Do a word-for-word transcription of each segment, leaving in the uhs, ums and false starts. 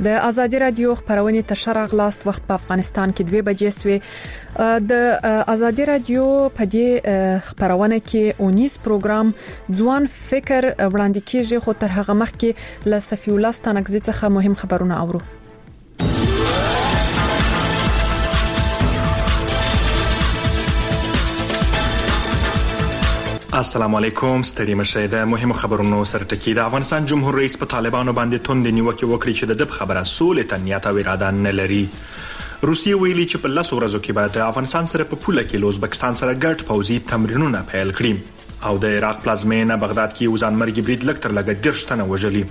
د ازادي رادیو خبرونه تشر غلاست وخت په افغانستان کې دوه بجې سوې د ازادي رادیو په دې خبرونه کې اونیس پروګرام ځوان فکر وړاندې کیږي خو تر هغه مخکې ل صفی الله ستانکزي څخه مهم خبرونه اورو. السلام علیکم، ستړي مشه د مهمو خبرونو سره ټکی. د افغانستان جمهور رئیس په طالبانو باندې توند نیوکه وکړي چې د دب خبره سولې ته نیت او اراده نه لري. روسیه ویلي چې په لس ورځو کې به د افغانستان سره په پوله کې له ازبکستان سره ګډ پوځي تمرینونه پیل کړي او د عراق پلازمینه بغداد کې وزن مرګ برید لک تر لګ درش تنه وژلي.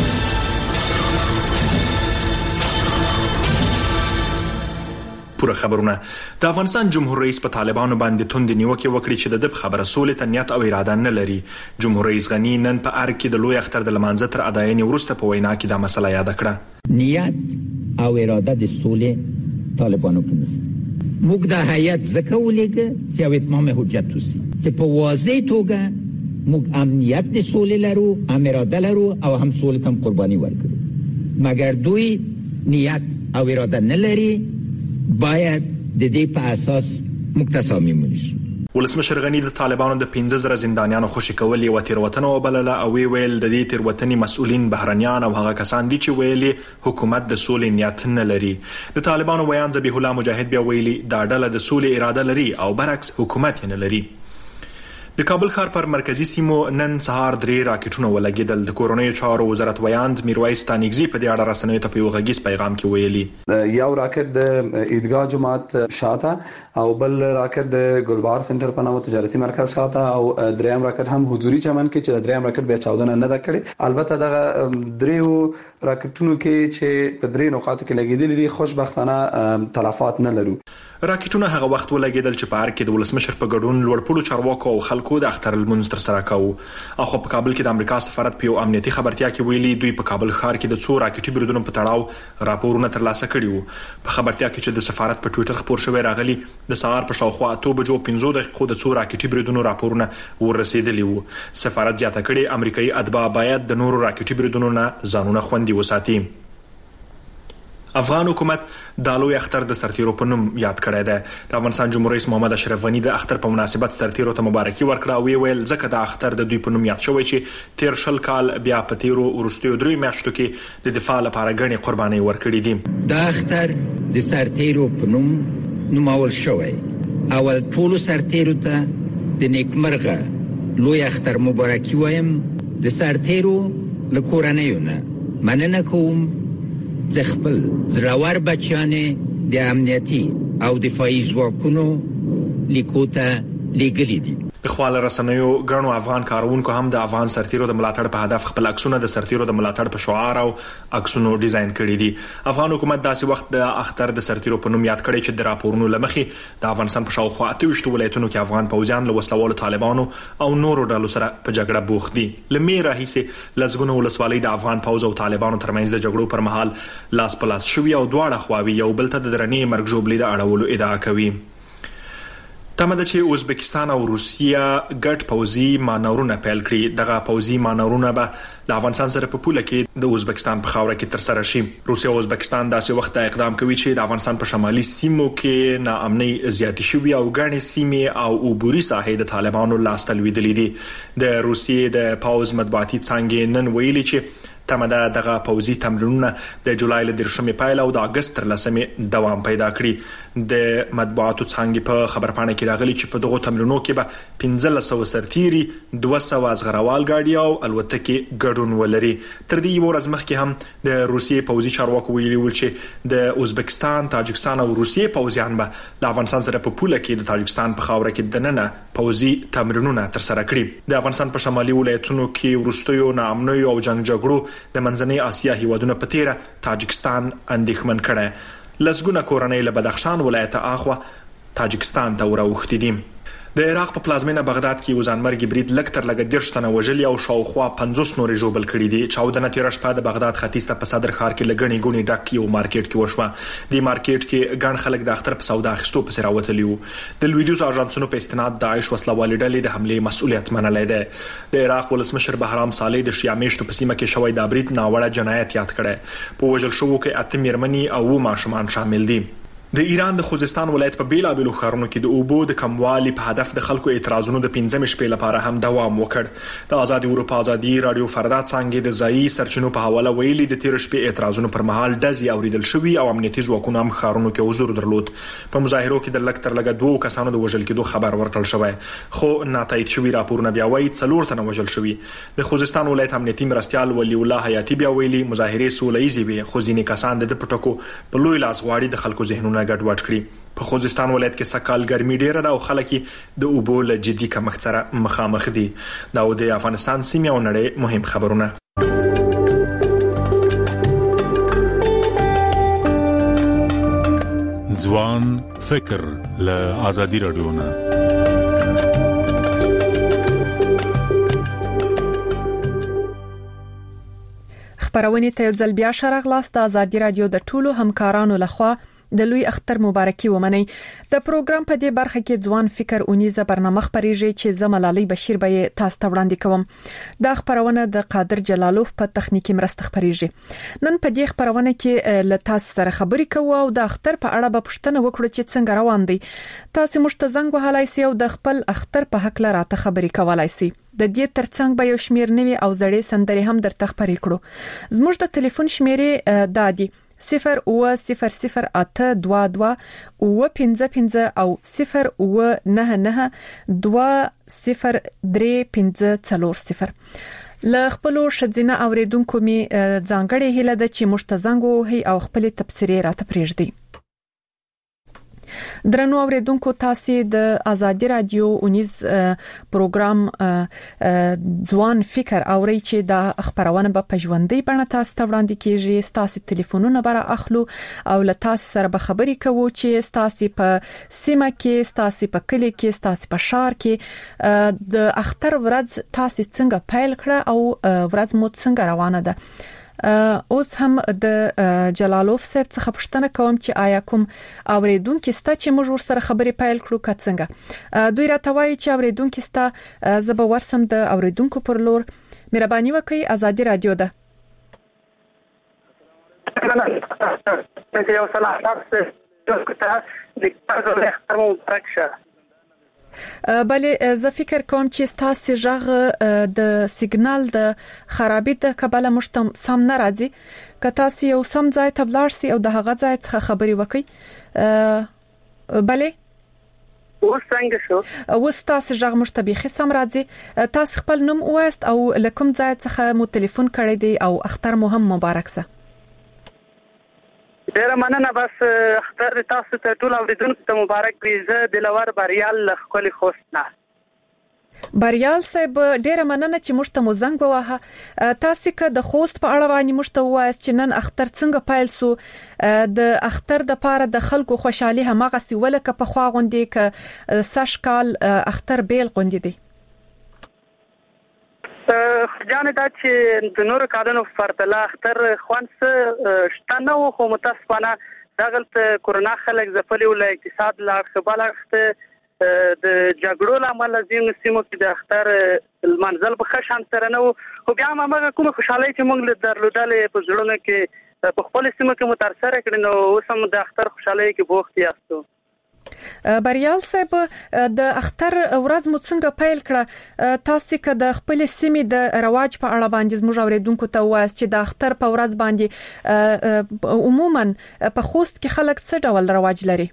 پوره خبرونه. د افغانستان جمهور رئیس په طالبانو باندې توند نیوکه وکړي چې د دب خبره سولې ته نیت او اراده نه لري. جمهور رئیس غنی نن په ارګ کې د لوی اختر د لمانځه تر اداینې وروسته په وینا کې دا مسله یاد کړه. نیت او اراده د سولې طالبانو کې نشته. موږ د هیئت ځکه ولېږه چې او اتمام حجت وسی چې په واضح توګه موږ امنیت د سولې لرو، هم اراده لرو او هم سولې ته قرباني ورکړو. مګر دوی نیت او اراده نه لري، باید د دې په اساس متصامیم ونیسو. ولسمشر غنی د طالبانو د پنځه زره زندانیانو خوشي کول یو تیروتنه وبلله او ویل د دې تیروتنې مسؤلین بهرنیان او هغه کسان دي چې ویلي حکومت د سولې نیت نه لري. د طالبانو بیان ذبیح الله مجاهد بیا ویلي دا ډله د سولې اراده لري او برعکس حکومت یې نه لري. د کابل ښار پر مرکزی سیمو نن سهار درې راکټونه ولګیدل. د کورونی چارو وزارت ویاند میرویس ستانکزي په دې اړه رسنیو ته په یو غږیز پیغام کې ویلي یو راکټ د عیدګاه جماعت شاته او بل راکټ د ګلبار سنټر په نامه تجارتي مرکز شاته او دریم راکټ هم حضوري چمن کې چې دریم راکټ بیا چاودنه نه ده کړې. البته دغه دریو راکټونو کې چې په درې نقاطو کې لګیدل دي خوشبختانه تلفات نه لرو. راکټونه هغه وخت ولګیدل چې په ارګ کې د ولسمشر په ګډون لوړپوړو چارواکو او خلکو د اختر المنځ تر سره کاوه. اخو په کابل کې د امریکا سفارت په یو امنیتي خبرتیا کې ویلي دوی په کابل ښار کې د څو راکټي بریدونو په تړاو راپورونه ترلاسه کړي وو. په خبرتیا کې چې د سفارت په ټوئیټر خبر شوی راغلی د سهار په شاوخوا اته بجو پنځه دقیقو د څو راکټي بریدونو راپورونه ورسېدلي وو. سفارت زیاته کړي امریکایي اتباع باید د نورو راکټي بریدونو نه ځانونه خوندي وساتي. افغان حکومت د لوی اختر د سرتیرو په نوم یاد کړی دی. د افغانستان جمهور رئیس محمد اشرف غنی د اختر په مناسبت سرتیرو ته مبارکي ورکړه او ویل ځکه د اختر د دوی په نوم یاد شوی چې تیر شل کال بیا په تیرو وروستیو درې میاشتو کې د دفاع لپاره غني قرباني ورکړي دي. د اختر د سرتیرو په نوم نومول شوی. اول ټول سرتیرو ته د نیکمرغه لوی اختر مبارکي وایم. د سرتیرو له کورنیو نه مننه کوم چې خپل زړور بچیانې د امنیتي او دفاعي ځواکونو لیکو ته لیږلي دي. د خپل رسنیو غنو افغان کارونکو هم د افغان سرتیرو د ملاتړ په هدف خپل عکسونه د سرتیرو د ملاتړ په شعار او عکسونو ډیزاین کړي دي. افغان حکومت داسې وخت د اختر د سرتیرو په نوم یاد کړي چې د راپورونو لمخې د افغانستان په شاوخوا اته ویشت ولایتونو کې افغان پوځیان له وسلوالو طالبانو او نورو ډلو سره په جګړه بوخت دي. لمې راهیسې لزګونو ولسوالۍ د افغان پوځ او طالبانو ترمنځ د جګړو پر مهال لاس په لاس شوي او دواړه خواوې یو بل ته د درنې مرګ ژوبلې د اړولو ادعا کوي. تمه ده چې ازبکستان او روسیه ګډ پوځي مانورونه پیل کړي. دغه پوځي مانورونه به د افغانستان سره په پوله کې د ازبکستان په خاوره کې تر سره شي. روسیه او ازبکستان داسې وخت اقدام کوي چې د افغانستان په شمالي سیمو کې ناامنۍ زیاتې شوې او ګڼې سیمې او عبوري ساحې د طالبانو لاس ته لوېدلې دي. د روسیې د پوځ مطبوعاتي څانګې نن ویلي چې تمه ده دغه پوځي تمرینونه د جولای له دیرشمې پیل او د اگست تر لسمې دوام پیدا کړي. د مطبوعاتو څانګې په خبرپاڼه کې راغلي چې په دغو تمرینونو کې به پنځلس سوه سرتیري، دوه سوه ازغروال ګاډي او الوتکې ګډون ولري. تر دې یوه ورځ مخکې هم د روسیې پوځي چارواکو ویلي ول چې د ازبکستان، تاجکستان او روسیې پوځیان به له افغانستان سره په پوله کې د تاجکستان په خاوره کې دننه پوځي تمرینونه تر سره کړي. د افغانستان په شمالي ولایتونو کې وروستیو ناامنیو او جنگ جګړو د منځنۍ اسیا هیوادونو په تیره تاجکستان اندېښمن کړي. لسګونه کورنۍ له بدخشان ولایت اخوا تاجکستان ته وروختي دي. د عراق په پلازمینه بغداد کې یو ځانمرګي برید لږ تر لږه دېرش تنه وژلي او شاوخوا پنځوس نورې ژوبل کړي دي. چاودنه تېره شپه د بغداد ختیځ ته په صدر ښار کې له ګڼې ګوڼې ډک یو مارکیټ کې وشوه. دې مارکیټ کې ګڼ خلک د اختر په سودا اخیستو پسې راوتلي وو. د لویدیځو اژانسونو په استناد داعش وسلوالې ډلې د حملې مسؤلیت منلی دی. د عراق ولسمشر بهرام صالح د شیعه میشتو په سیمه کې شوی دا برید ناوړه جنایت یاد کړی. په وژل شوو کې اته میرمنې او اووه ماشومان شامل دي. د ایران د خوزستان ولایت په بیلابېلو ښارونو کې د اوبو د کموالي په هدف د خلکو اعتراضونو د پنځمې شپې لپاره هم دوام وکړ. د آزادي اروپا آزادي رادیو فردا څنګه د ځایي سرچینو په حواله ویلي د تیر شپې اعتراضونو پر مهال ډزې اوریدل شوې او امنیتي ځواکونو هم ښارونو کې حضور درلود. په مظاهرو کې د لږ تر لږه دوه کسانو د وژل کېدو خبر ورکړل شوی، خو ناتایید شوی راپورونه بیا وایي څلور تنه وژل شوي. د خوزستان ولایت امنیتي مرستیال ولی الله حیاتي بیا ویلي مظاهرې سوله ییزې وي، خو ځینې کسان د پټکو په لوی لاس غواړي د خلکو ذهنونه ګډوډ کړي. په خوزستان ولایت کې سکال ګرمي ډیره ده او خلک د اوبو له جدي کمښت سره مخامخ دي. دا د افغانستان سیمه او نړۍ مهم خبرونه. ځوان فکر له آزادي رادیو نه. خبرونه ته ځل بیا شرغلاست د آزادي رادیو د ټولو همکارانو لخوا د لوی اختر مبارکي ومني. د پروګرام په دې برخه کې ځوان فکر اونیزه برنامه خبريږي چې زملالي بشیر به تاسو ته وړاندې کوم. دا خبرونه د قادر جلالوف په تخنیکی مرسته خبريږي. نن په دې خبرونه کې ل تاسو سره خبري کوو او د اختر په اړه به پوښتنه وکړو چې څنګه روان دي. تاسو مشته زنګ وهلای سي او د خپل اختر په حق لاره ته خبري کولای سي. د دې ترڅنګ به یو شمیر نوي او زړې سندري هم درته خبري کړو. زموږ د ټلیفون شمیرې دادي صفر او صفر صفر اته دوا دوا او پنځه پنځه او صفر او نه نه دوا صفر درې پنځه څلور صفر. ل خپلو شذینه اوریدونکو می ځانګړې هله د چې مشتزنګ وهي او خپل تفسیرې راته پریږدي. درنو اوریدونکو تاسو د آزادي رادیو اونیز پروګرام ځوان فکر اوري چې د خبرونه په پژوندۍ بڼه تاسو ته وړاندې کیږي. تاسو ټلیفونونه بره اخلو او له تاسو سره به خبري کوو چې تاسو په سیمه کې، تاسو په کلی کې، تاسو په شهر کې د اختر ورځ تاسو څنګه پیل کړه او ورځ مو څنګه روانه ده. اوس هم د جلالوف صاحب څخه پوښتنه کوم چې آیا کوم اوریدونکو ستا چې موږ ورسره خبرې پیل کړو که څنګه. دوی راته وایي چې اوریدونکو ستا زب ورسم د اوریدونکو پر لور. مهرباني وکړئ، آزادي رادیو ده. یو سلام تاسو ته د تاسو له اختر مبارک شه. بلې زه فکر کوم چې تاسو ژغ د سیګنال د خرابې د کبله مشتم سم نه راځي. که تاسو یو سم ځای ته بلار سي او د هغه ځای څخه خبري وکړي. بلې اوس څنګه شو؟ اوس تاسو ژغ مشتبه سم راځي. تاسو خپل نوم وایست او لکم ځای څخه مو ټلیفون کړی دی او اختر مو هم مبارک سه. ډیره مننه. بس اختر تاسو ته ټول اوریدونکو ته مبارک وي. زه دلور بریال خپل خوست نه. بریال صاحب ډیره مننه چې موږ ته مو زنګ ووهه. تاسو که د خوست په اړه باندې موږ ته وایست چې نن اختر څنګه پیل سو. د اختر د پاره د خلکو خوشحالي همغه سی ولکه په خوا غونډې ک سشکال اختر بیل غونډې دي. جانه دا چې د نور کارونو پرتله اختر خوانس شتنه او خو متاسفانه دغلت کورونا خلک زفلی ول اقتصاد لا خبرخت د جګړو لامل زین سیمو کې د اختر المنزل په خشن سره نو خو بیا ماغه کوم خوشاله چې موږ درلودل په ځړونه کې په خپل سیمو کې مترسره کړي نو اوسم د اختر خوشاله کې بوخت یاستو. بریال صاحب د اختر ورځ مو څنګه پیل کړه؟ تاسو که د خپل سیمې د رواج په اړه باندې زموږ اوریدونکو ته وایي چې د اختر په ورځ باندې عموما په خوست کې خلک څه ډول رواج لري؟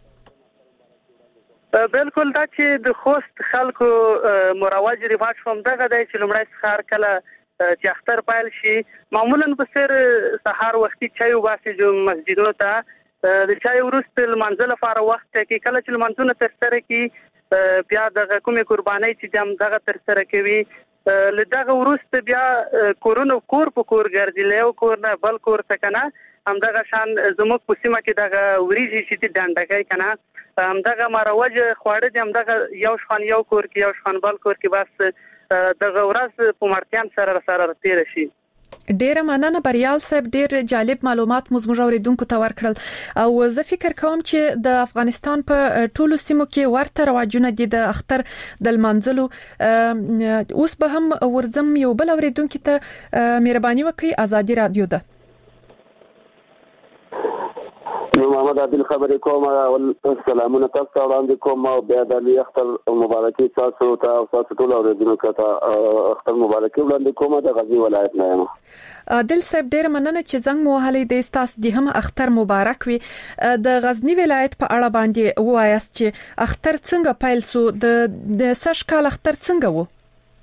بالکل دا چې د خوست خلکو مروج رواج هم دغه دی چې لمړی سخار کله چې اختر پیل شي معمولا په سر سحر وختي چای وباسي جو مسجدونو ته د چای ورست المنزل لپاره وخت کې کله چې المنزونه تر سره کې بیا د کومې قرباني چې دم دغه تر سره کوي لدغه ورست بیا کورونو کور په کور ګرځي له کور نه بل کور څخه نه هم دغه شان زموږ په سیمه کې دغه وریجی چې ډنډه کوي کنه همدغه مروج خواړه د همدغه یو شخان یو کور کې یو شخان بل کور کې بس دغه ورځ په مرتیام سره سره تیر شي. ډیره مننه بریال صاحب، ډیر جالب معلومات مو زموږ اوریدونکو ته ورکړل او زه فکر کوم چې د افغانستان په ټولو سیمو کې ورته رواجونه دي د اختر د منځلو. اوس به هم ورځم یو بل اوریدونکو ته مهرباني وکړئ. آزادي رادیو ده. نو محمد عادل خبرې کوم او سلامونه تاسو ته وړاندې کوم او بیا د اختر مبارکي تاسو ته او تاسو ټول اوریدونکو ته اختر مبارکي وړاندې کوم د غزنی ولایت نه یم. عادل صاحب ډیر مننه چې زنګ مو هلي د تاسو د هم اختر مبارک وي. د غزنی ولایت په اړه باندې وایاست چې اختر څنګه پیل سو، د د سش کال اختر څنګه وو؟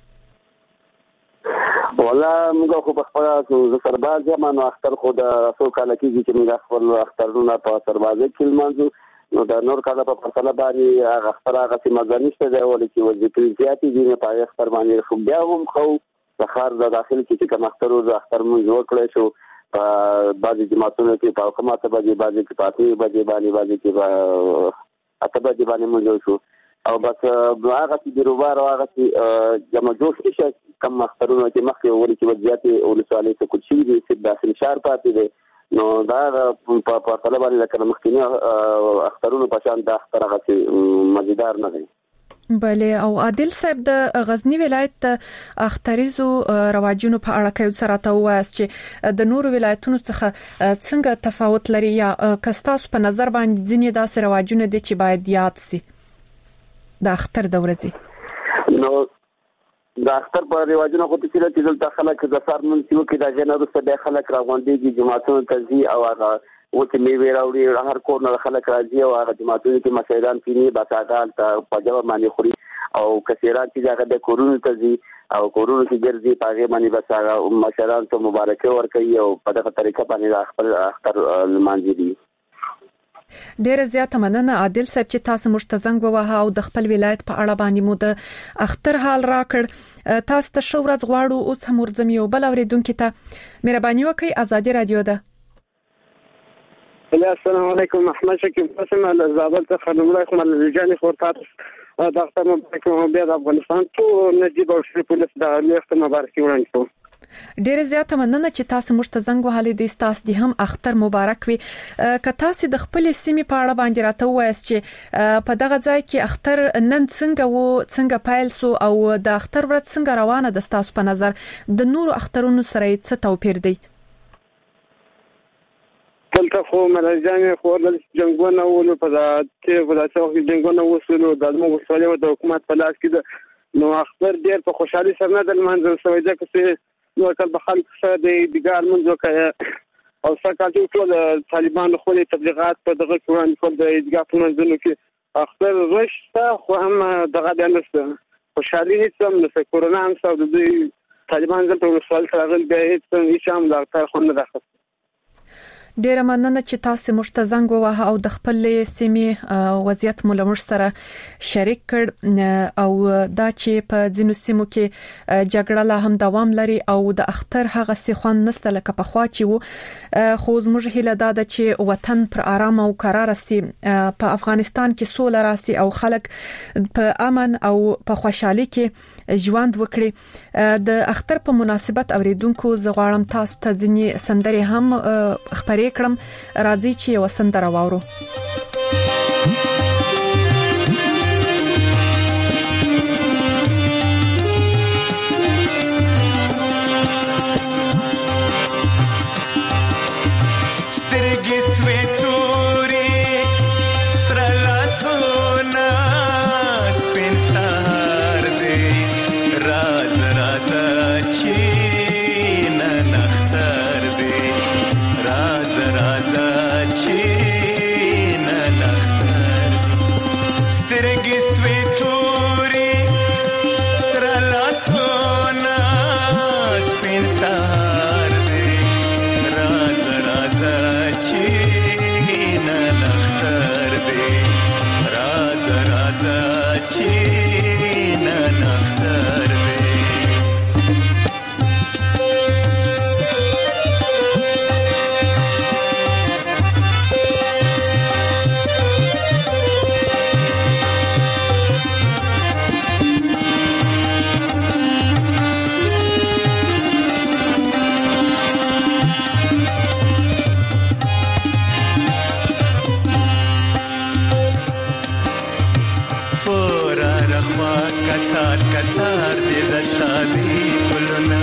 والله موږ خو په خپل سرباز یم نو اختر خو د څو کال کېږي چې موږ خپل اخترونه په سربازي کې لمانځو، نو د نور کال په فاصله باندې هغه اختر هغه چې مزه نشته دی ولې چې وظیفې زیاتې دي نه په اختر باندې خو بیا هم خو د خار د داخل کې کوم اختر او اختر موږ وکړی شو په بعضي جماعتونو کې په حکومت باندې بعضي کې پاتې باندې باندې باندې کې اته باندې باندې موږ شو او بس هغه چې د روبار او هغه چې جمع جوړ شي کم اخترونه چې مخکې ورې چې وضعیت او لسوالې ته کوچي دي چې داخل شهر پاتې دي نو دا په په طلب باندې لکه مخکینی اخترونه په شان د اختر هغه چې مزیدار نه دي. بله او عادل صاحب د غزنی ولایت د اختریزو رواجونو په اړه کوي سره ته وایي چې د نورو ولایتونو څخه څنګه تفاوت لري یا کستاسو په نظر باندې ځینې داسې رواجونه دي چې باید یاد سي د اختر د ورځې؟ نو د اختر په رواجونو خو چې چې دلته خلک د سار منځ یو کې د جنوري څخه د خلک راغونډيږي جماعتونو ته ځي او هغه وته میوه راوړي هر کور نه خلک راځي او هغه جماعتونو کې مشایدان پینی بساګال ته پجاو باندې خوري او کثیرات چې هغه د کورونو ته ځي او کورونو کې ګرځي پاګې باندې بساګه مشران ته مبارکي ورکوي او په دغه طریقه باندې خپل اختر لمانځي دي. ډیر زیاته مننه عادل صاحب چې تاسو مشتزنګ ووهه او د خپل ولایت په اړه باندې مو د اختر حال راکړ. تاسو ته شو ورځ غواړو. اوس هم ورځم یو بل اوریدونکو ته مهرباني وکړئ. آزادي رادیو ده. السلام علیکم. احمد شکیب قاسم له زابل څخه نومره کوم له رجال خورتات د اختر مبارک بیا د افغانستان ټول نجیب او شریف پولیس د اختر مبارک وړاندې کوم. ډیر زیاته مننه چې تاسو مشتزنګ وهلې د تاسو د هم اختر مبارک وي. که تاسو د خپل سیمې په اړه باندې راته وایاست چې په دغه ځای کې اختر نن څنګه وو، څنګه پیل سو او د اختر ورځ څنګه روانه ده تاسو په نظر د نورو اخترونو سره څه توپیر دی؟ دلته خو ملازمه خو د جنگونو ولو په دغه په دغه جنگونو وسلو د مو وسلو د حکومت په لاس کې نو اختر ډیر په خوشحالي سره نه د منځل سوي ځکه چې نو کله خلک سره د دیګار منځو کې او سکه ټول طالبان خو له تبلیغات په دغه قرآن په د دیګار په منځو کې اختر رشته خو هم دغه د نسته خوشحالي هیڅ هم نسته. کورونا هم سره د طالبان زموږ په سوال سره غل به هیڅ هیڅ هم د اختر خو نه راخص. ډیر مننه چې تاسو مشتزنګ ووهه او د خپل سیمې وضعیت ملمر سره شریک کړ او دا چې په ځینو سیمو کې جګړه لا هم دوام لري او د اختر هغه سی خوان نسته لکه په خوا چې وو. خو زموږ هیله ده چې وطن پر آرام او قرار سي، په افغانستان کې سوله راسي او خلک په امن او په خوشحالي کې ژوند وکړي. د اختر په مناسبت اوریدونکو زه غواړم تاسو ته ځینې سندرې هم خبرې کړم. راځي چې یو سندره واورو. کتار کتار دې د شادي ګلونه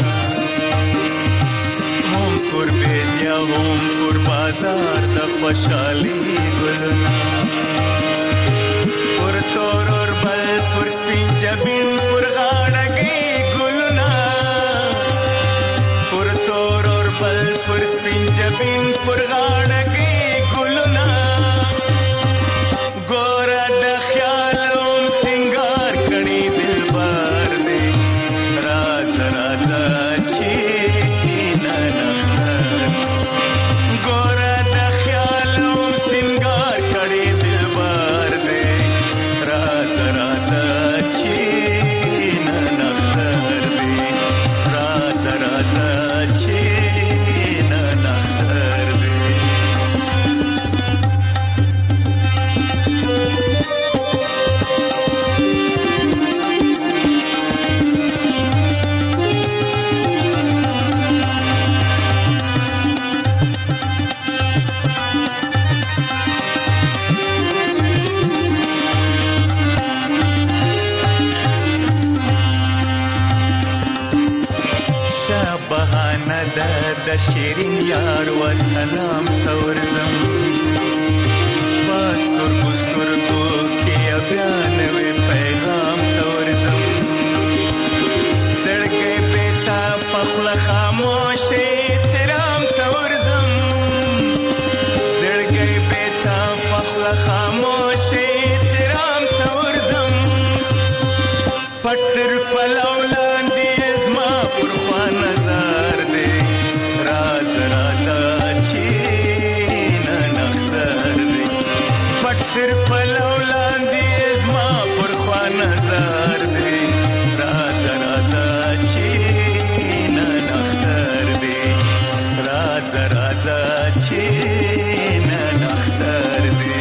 هم پر بیدیا هم پر بازار د خوشحالي ګلونه پر تور اور بل پر سپین جبین پر غاړګي ګلونه پر تور اور بل پر سپین جبین پر غاړګي ګلونه ګور د خیالوم سنگار کړي دلبر دې راز راز چی نه نختر ګور د خیالوم سنگار کړي دلبر دې راز راز چی نه نختر دې راز راز چی نه نختر دې شبهانه د د شیرین یار و سلام تورزم باستر ګستر کو کې بیان وی پیغام تورزم سړګې پتا پخل خاموش احترام تورزم سړګې پتا پخل خاموش احترام تورزم پټر پلولان دې زما پر خوا نظر دې راز راز چی نه نختر دې پټر پلولان دې زما پر خوا نظر دې راز راز چی نه نختر دې راز راز چی نه نختر دې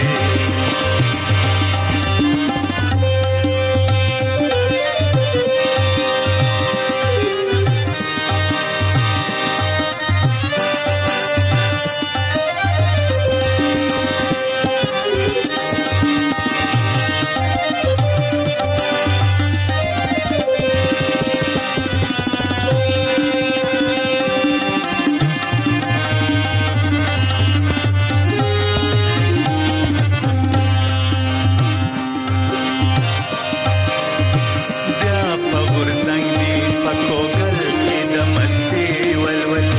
بیا په غورځنګ دی په کوګل کې د مستي ولول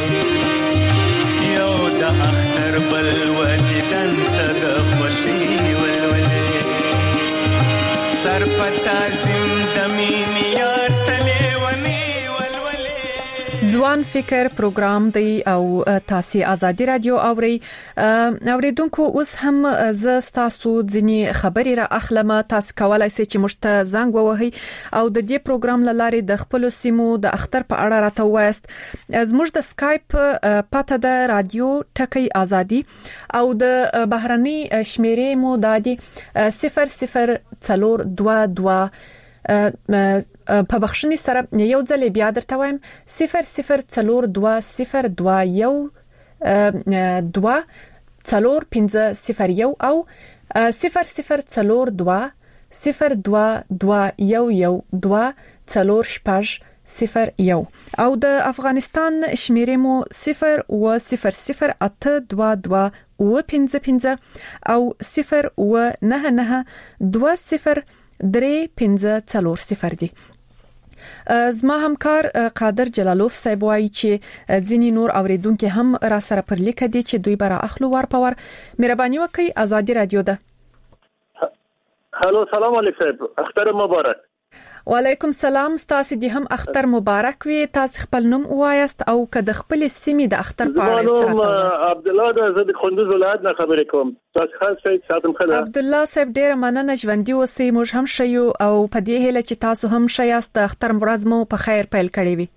یو د اختر بل ودیدن ته د خوشي ولول سر په تعظیم د مینې یار تلې ونی ولول ځوان فکر پروګرام دی او تاسو آزادي رادیو اوري اوریدونکو اوس هم ز تاسو ځنی خبري را اخلم تاسو کولای شئ چې مشته زنګ ووهي او د دې پروګرام لاره د خپل سیمو د اختر په اړه راته وایست زموږ د سکایپ پته د رادیو ټکی آزادي او د بهرني شمیرې مو دادي صفر صفر څلور دوه دوه په بخښنې سره یو ځل بیا درته وایم صفر صفر څلور دوه صفر دوه یو دوه څلور پنځه صفر یو او صفر صفر څلور دوه صفر دوه دوه یو یو دوه څلور شپږ صفر یو او د افغانستان شمیرې مو صفر و صفر صفر اته دوه دوه و پنځه پنځه او صفر و نه نه دوه صفر درې پنځه څلور صفر دی. زما همکار قادر جلالوف صاحب وایي چې ځینی نور اوریدونکو هم را سره پر لیک دي چې دوی برا اخلو ور پور مهرباني وکړئ آزادي رادیو ده. هالو سلام علیکم اختر مبارک. وعلیکم سلام تاسو دې هم اختر مبارک وي تاسو خپل نوم وایست او که د خپل سیمې د اختر په اړه څه راته عبد الله د زد خوندوز ولایت نه خبرې کوم تاسو خاص شي ساتم خدای عبد الله صاحب ډیر مننه ژوندۍ اوسئ موږ هم شيو او په دې هله چې تاسو هم شياست د اختر ورځ مو په خیر پیل کړی وي.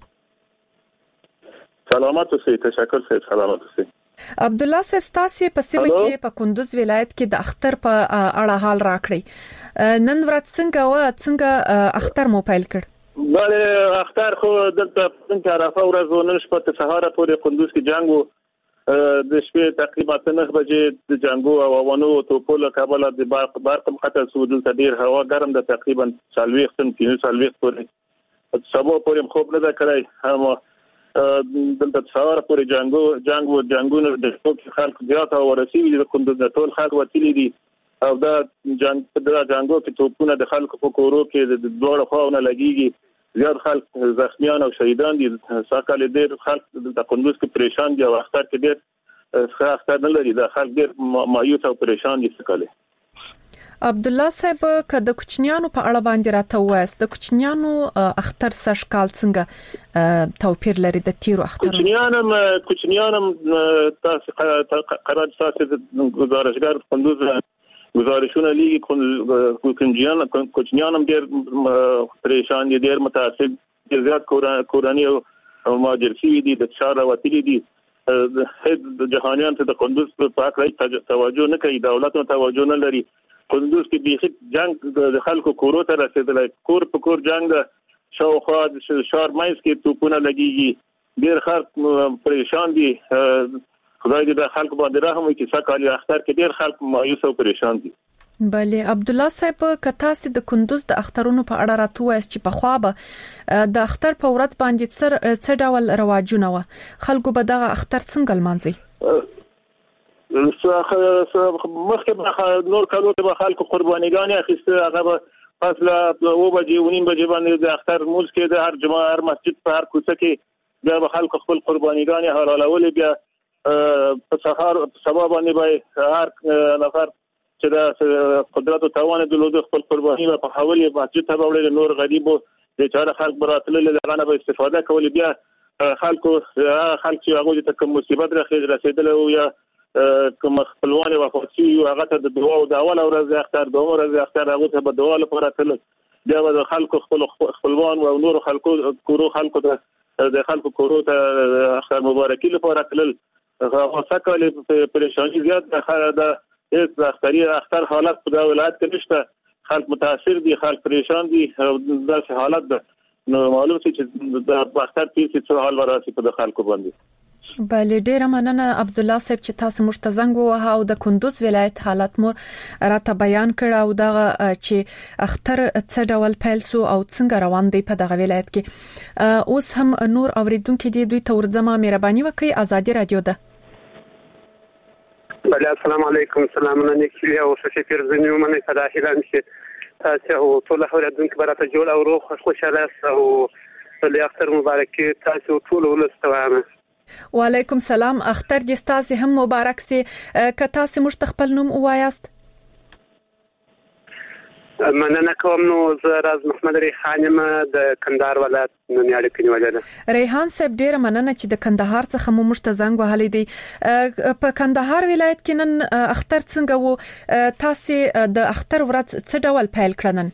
سلامات اوسئ تشکر صاحب سلامات اوسئ. عبد الله صاحب تاسو په سیمه کې په کندوز ولایت کې د اختر په اړه حال راکړی نن ورځ څنګه و څنګه اختر مو پیل کړ؟ بله اختر خو دلته څنګه عرفه ورځ نن شپه ته سهار پورې کندوز کې جنگ وو د شپې تقریبا نه بجې د جنگو او ونو توپو له کابل د برق برق قطع سود تدیر هوا ګرم د تقریبا څلويخ تن کې څلويخ پورې سبا پورې خوب نه دا کړی هم دلته څوار پورې جنگو جنگو جنگونه د خلک زیات او ورسیږي د کندوز د ټول خلک وتلی دي او دا جنگ د جنگو کې توپونه د خلکو په کورو کې د دوړ خواونه لګيږي زیات خلک زخمیان او شهیدان دي ساکل ډېر خلک د کندوز کې پریشان دي او اختر کې ډېر ښه اختر نه لري د خلک ډېر مایوس او پریشان دي ساکل عبد الله صاحب کله کوچنیانو په اړه باندې راته وایست د کوچنیانو اختر سشکال څنګه توپیر لري د تیرو اخترونو کوچنیانم کوچنیانم تاسو قرار تاسو گزارشګر کندوز گزارشونه لیږي کوچنیان کوچنیانم ډېر پریشان دي ډېر متاثر دي زیات کورانی او ماجرسي دي د شهر وتلی دي د جهانیان ته د کندوز په پاک راځي توجه نه کوي دولت ته توجه نه لري کندوز کې به جنگ د خلکو کورو ته رسیدل کور په کور جنگ شاوخوا د شهر مېز کې توپونه لګيږي ډېر خلک پریشان دي خدای دې د خلکو باندې رحم وکړي چې سکهال اختر کې ډېر خلک مایوس او پریشان دي بله عبد الله صاحب کته سي د کندوز د اخترونو په اړه راته وایي چې په خوابه د اختر په ورځ باندې څر څه ډول رواجونه و خلکو به دغه اختر څنګه لمانځي مخکې نور کالو ته خلکو قربانيګانې اخیسته هغه فاصله او بجې ونیم بجې باندې د اختر موز کې د هر جمعه هر مسجد په هر کوڅه کې بیا به خلکو خپل قربانيګانې حلالول بیا په سهار سبا باندې به هر نفر چې د قدرت او توان د خپل قرباني په حواله مسجد ته وړل نور غریبو د چاره خلک براتل له غنه به استفاده کول بیا خلکو خلک چې هغه ته کوم مصیبت رسیدل او یا کوم خپلوان وفاتي او هغه ته د دعا او د اول ورځ اختر د عمر ورځ اختر هغه ته به دعا لپاره تل بیا د خلکو خپل خپلوان او نور خلکو کورو خلکو ته د خلکو کورو ته اختر مبارکي لپاره تل هغه سکهال پریشانی زیات د هیڅ اختری اختر حالت په ولایت کې نشته خلک متاثر دي خلک پریشان دي د حالت نو معلوم شي چې د اختر په څه حال وراسي په خلکو باندې بله ډیره مننه عبد الله صاحب چې تاسو موږ ته زنګ ووهه او د کندوز ولایت حالت مو راته بیان کړ او دغه چې اختر څه ډول پیل سو او څنګه روان دی په دغه ولایت کې اوس هم نور اوریدونکو دي دوی ته ورځما مهرباني وکړئ ازادي رادیو ده بله السلام علیکم سلامونه نیکي او شفیع زنیو منه فداهلان چې تاسو او ټول اوریدونکو برته جوړ او روغ خوشاله او له اختر مبارک تاسو ټول ولستوامه وعلیکم سلام اختر دې تاسو هم مبارک سي که تاسو مشت خپل نوم وایاست مننه کوم نو زه راز محمد ریحان یم د کندهار ولایت ننیاړ کې نیولې ریحان صاحب ډیره مننه چې د کندهار څخه مو مشت زنګ وهلې دی په کندهار ولایت کې نن اختر څنګه وو تاسو د اختر ورځ څه ډول پیل کړنن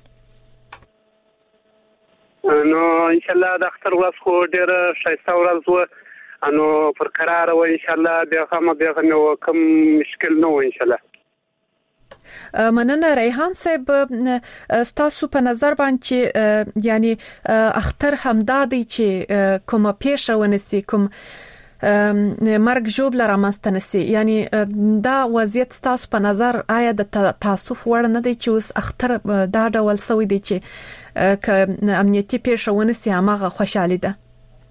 نو ان شاء الله د اختر ورځ خو ډیره ښایسته ورځ وو انو پر قرار و ان شاء الله بیا هم بیا نو کوم مشکل نه و ان شاء الله مننه ریحان صاحب ستاسو په نظر باندې یعنی اختر همدادي چې کوم پیښه ونسي کوم مرګ جوړ لرامست نسي یعنی دا وضعیت ستاسو په نظر آیا د تاسف وړ نه دی چې اوس اختر دا ډول سوي دی چې ک امنیتي پیښه ونسي هغه خوشاله ده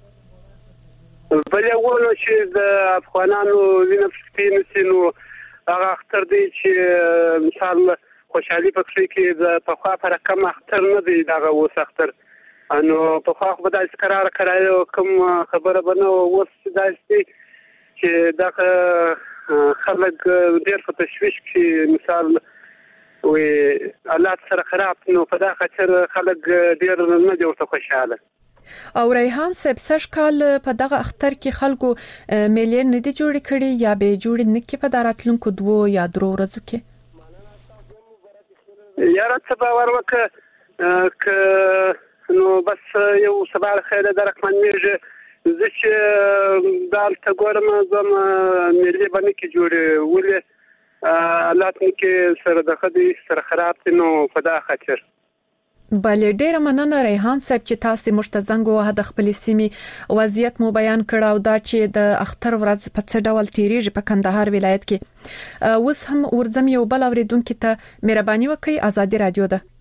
بل یو نو چې د افغانانو وینې سپین سينو هغه اختر دی چې مثال خوشحالي پکې کې د پخوا پر کم اختر نه دی دغه وس اختر انو پخوا په داسې قرار کړایو کوم خبره بنو وس داسې چې دغه خلک ډېر په تشويش کې مثال وي حالات سره خراب نو په دغه خاطر خلک ډېر نه جوړ ته خوشاله او ریحان صاحب سش کال په دغه اختر کې خلکو ملي نه دي جوړ کړي یا به جوړ نه کې په داراتلونکو دوه یا درو ورځو کې یاره څه باور وکړه ک نو بس یو صباح الخير درکمن میږي زه چې دالته ګورم زم ملي باندې کې جوړ ولې لاتنی کې سره د خدي سره خراب نو په دا خاطر بله ډیره مننه ریحان صاحب چې تاسو مشتزنګ وه د خپل سیمې وضعیت مو بیان کړ او دا چې د اختر ورځ په څه ډول تیریږي په کندهار ولایت کې اوس هم ورځم یو بل اوریدونکو ته مهرباني وکړئ ازادي رادیو ده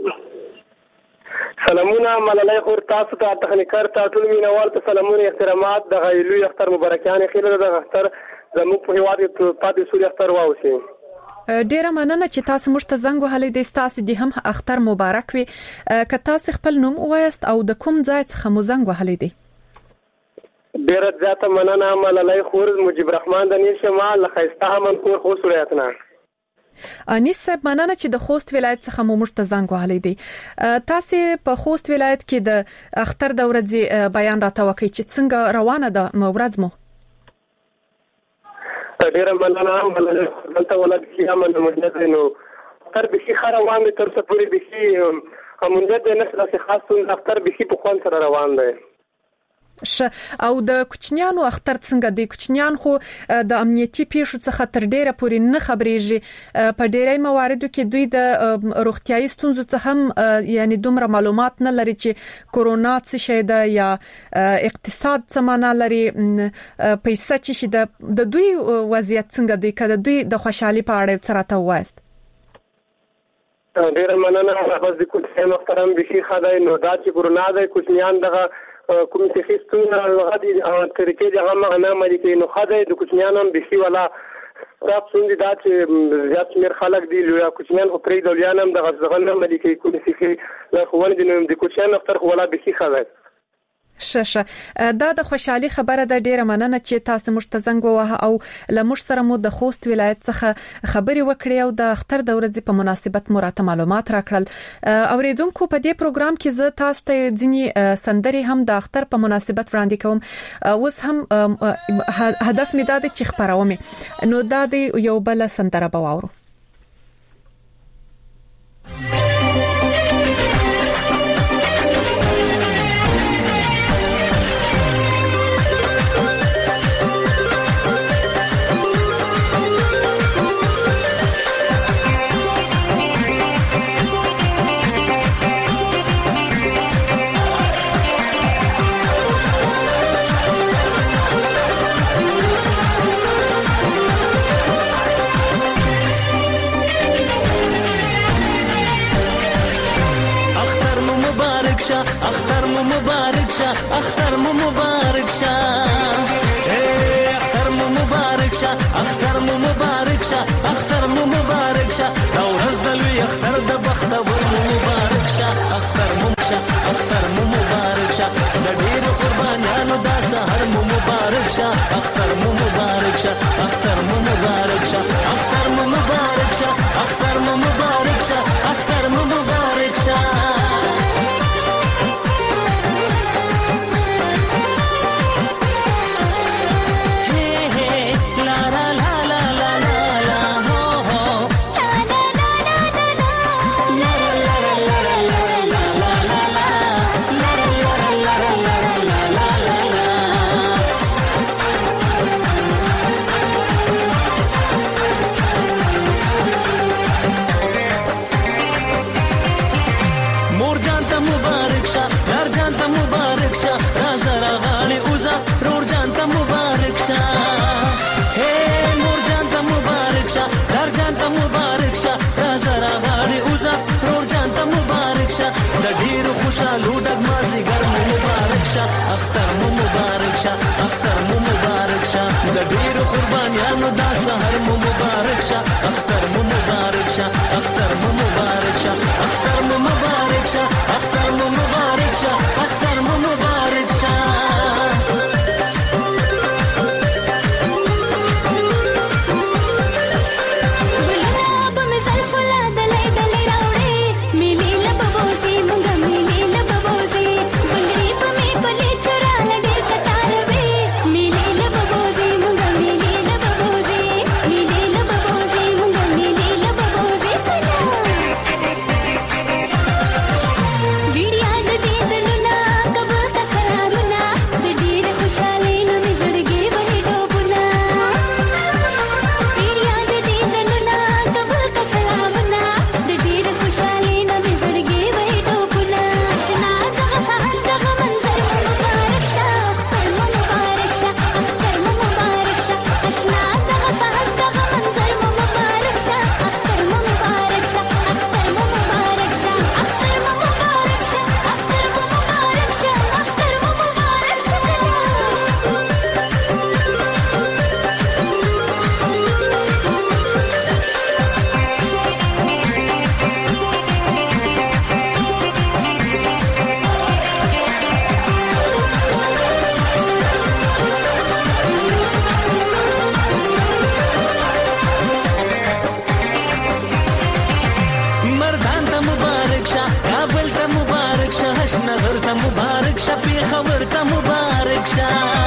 سلامونه ملالای خور تاسو ته تخنیکر ته ټول مینوال ته سلامونه احترامات د غیلو اختر مبارکان خیره د اختر زموږ په هیواد ته پاتې سوري اختر واوسي ډیره مننه چې تاسو مشته زنګ وهلې د تاسو د هم اختر مبارک وي که تاسو خپل نوم وایست او د کوم ځای څخه مو زنګ وهلې دي ډیره ځاته مننه ملالای خور مجيب الرحمن د نیر شمال لخيسته من کور خو سورياتنا انیس صاحب مننه چې د خوست ولایت څخه مو مشته زنګ وهلې دي تاسو په خوست ولایت کې د اختر د ورځې بیان راته وکړئ چې څنګه روانه ده ورځ مو ډیره مننه مننه دلته ولادت کې امن مجنه نو تر به خي روان تر څه پوری به شي همونده د نسل خاص اختر به شي په خوان سره روان دی ش او د کوچنیانو اختر څنګه دی کوچنیان خو د امنیتي پیښو څخه تر ډیره پورې نه خبرېږي په ډیری مواردو کې دوی د روغتيایي ستونزو څخه هم یعنی دومره معلومات نه لري چې کورونا څه شي ده یا اقتصاد څه معنا لري پیسې چې شي د دوی وضعیت څنګه دی کله دوی د خوشحالي په اړه څه راته وایست ډیره مننه بس د کوچنیانو محترم بشي خدای نو دا چې کورونا د کوچنیان دغه کوم څه خستونه غدي طریقې د هغه معنا مې کې نو خدای د کوچنیانو بشي ولا تاسو څنګه دا چې زیات میر خلک دی لویا کوچنیان خو پرې دلیانم د غزغنه مې کې کوم څه لا خو ولې د کوچنیانو اختر ولا بشي خدای ششه دا د خوشحالي خبره ده ډیره مننه چې تاسو مشتزنګ وه او لمش سره مو د خوست ولایت څخه خبري وکړې او د اختر د ورځې په مناسبت مراته معلومات راکړل اوریدونکو په دې پروګرام کې زه تاسو ته ځینی سندري هم د اختر په مناسبت وړاندې کوم اوس هم هدف می دا دی چې خبروم نو دا دی یو بل سندره بواورو اختر مو مبارک شه اختر مو مبارک شه اختر مو مبارک شه اختر مو مبارک شه اختر مو مبارک شه دا ورځ د لوی اختر د بختور مو مبارک شه اختر مو شه اختر مو مبارک شه د ډیر قربانانو دا سحر مو مبارک شه اختر مو مبارک شه اختر مو مبارک شه اختر مو مبارک شه اختر مو مبارک شه اختر مو مبارک شه خوشالو دغمازي ګرم مبارک شه اختر مو مبارک شه اختر مو مبارک شه د ډیر قربانیانو دا سحر مو مبارک شه اختر مو مبارک شه اختر مو مبارک شه اختر مو مبارک شه اختر مو مبارک شه اختر مو مبارک شه چرا مبارک شه کابل ته مبارک شه هشنغر ته مبارک شه پیښور ته مبارک شه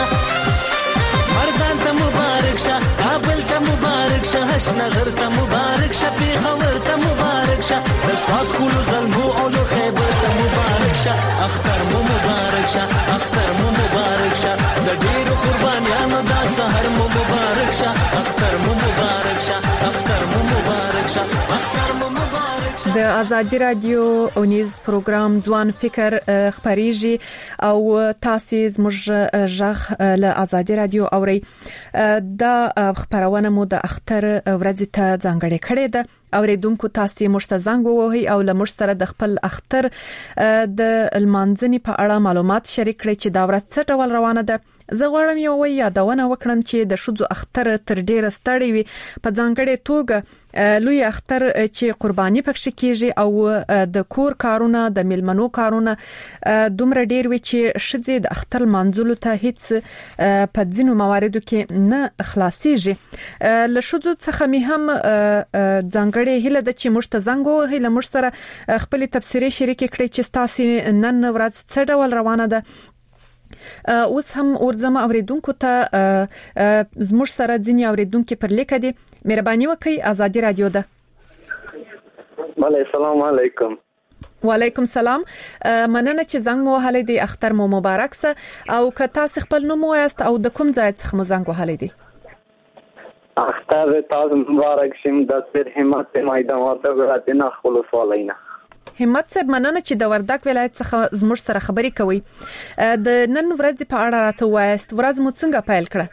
مردان ته مبارک شه کابل ته مبارک شه هشنغر ته مبارک شه پیښور ته مبارک شه د ساز کولو زلمو اولو خیبر ته مبارک شه اختر مو مبارک شه اختر مو مبارک شه د ډیرو قربانیانو دا سحر مو مبارک شه اختر مو مبارک شه اختر مو مبارک شه اختر مو مبارک شه. د آزادي رادیو اونیز پروګرام ځوان فکر خبريږي او تاسو زموږ ژغ له آزادي رادیو اوري دا خبرونه مو د اختر ورځ ته ځانګړې کړې ده اوریدونکو تاسو مشتزنګ ووهي او لمر سره د خپل اختر د المانځنی په اړه معلومات شریک کړئ چې دا ورځ څه ډول روانه ده. زه غواړم یو وی یادونه وکړم چې د شذو اختر تر ډیره ستړي وي په ځانګړې توګه لوی اختر چې قرباني پکښ کیږي او د کور کارونه د میلمنو کارونه دومره ډیر وي چې شذې د اختر منځلو ته هیڅ په ځینو مواردو کې نه خلاصيږي. له شذو څخه می هم ځانګړې هله د چې مشتزنګو هله مش سره خپل تفسیری شریک کړي چې تاسو نن ورځ څه ډول روانه ده. اوس هم ورزم اوریدونکو ته زموږ سره ځینې اوریدونکو پر لیک دي مهرباني وکړئ آزادي رادیو ده. بله السلام علیکم. وعلیکم سلام مننه چې زنګ وهلې دي اختر مو مبارک سه او که تاسو خپل نوم وایست او د کوم ځای څخه مو زنګ وهلې دي. اختر تاسو مبارک شم د سر همت میدان ورته غواړم خپل سوالینا. همت صاحب مننه چې د وردګ ولایت څخه زموږ سره خبرې کوي. د نن ورځ په اړه راته وایست ورځ مو څنګه پیل کړه؟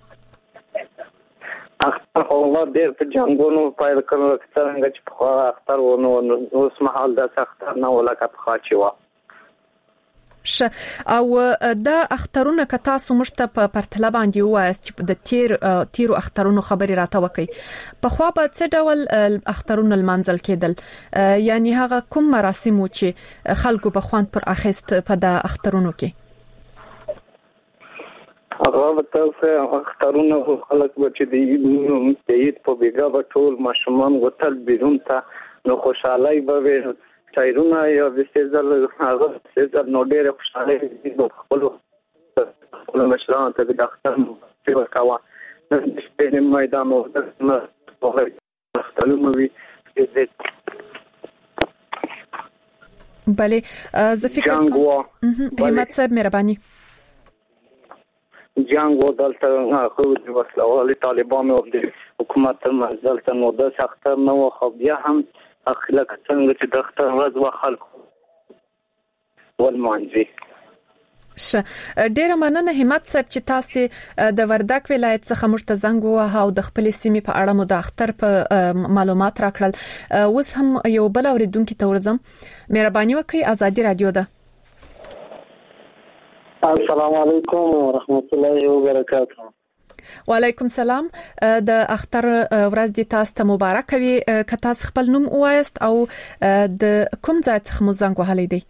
اختر الله ډېر په جنګونو پیل کړو څنګه چې په اختر ونه اوس مهال د اختر نه ولکه په خاچي و ش او دا اخترونه که تاسو مشته په پرتله باندې وایست چې د تیر تیرو اخترونو خبري راته وکي په خو به څه ډول اخترونه المنزل کېدل یعنی هغه کوم مراسم چې خلکو په خوان پر اخیست په د اخترونو کې هغه تاسو اخترونه خلک چې د عید په بیګا په ټول ماشومان وتل بیرون ته نو خوشحالي به چایرونه یا وسېزل هغه وسېزل نو ډېر خوشاله دي په خپل خپل مشران ته د اختر په ورکاوه د سپین میدان او د اخترونو وی بله زه فکر همت صاحب مهرباني جنگ و دلته خو د وسلوال طالبانو او د حکومت مزل ته نو د اختر نو خو بیا هم اخلاق څنګه چې د اختر ورځ و خلکو ولمانځي. ش ډیره مننه همت صاحب چې تاسو د وردګ ولایت څخه مشتزنګ وه او د خپل سیمې په اړه مو د اختر په معلومات راکړل. اوس هم یو بل اوریدونکو ته ورځم مهرباني وکړئ آزادي رادیو ده. السلام علیکم ورحمت الله وبرکاته. وعلیکم سلام د اختر ورځ دې تاسو ته مبارک وي که تاسو خپل نوم وایست او د کوم ځای څخه مو زنګ وهلی دی.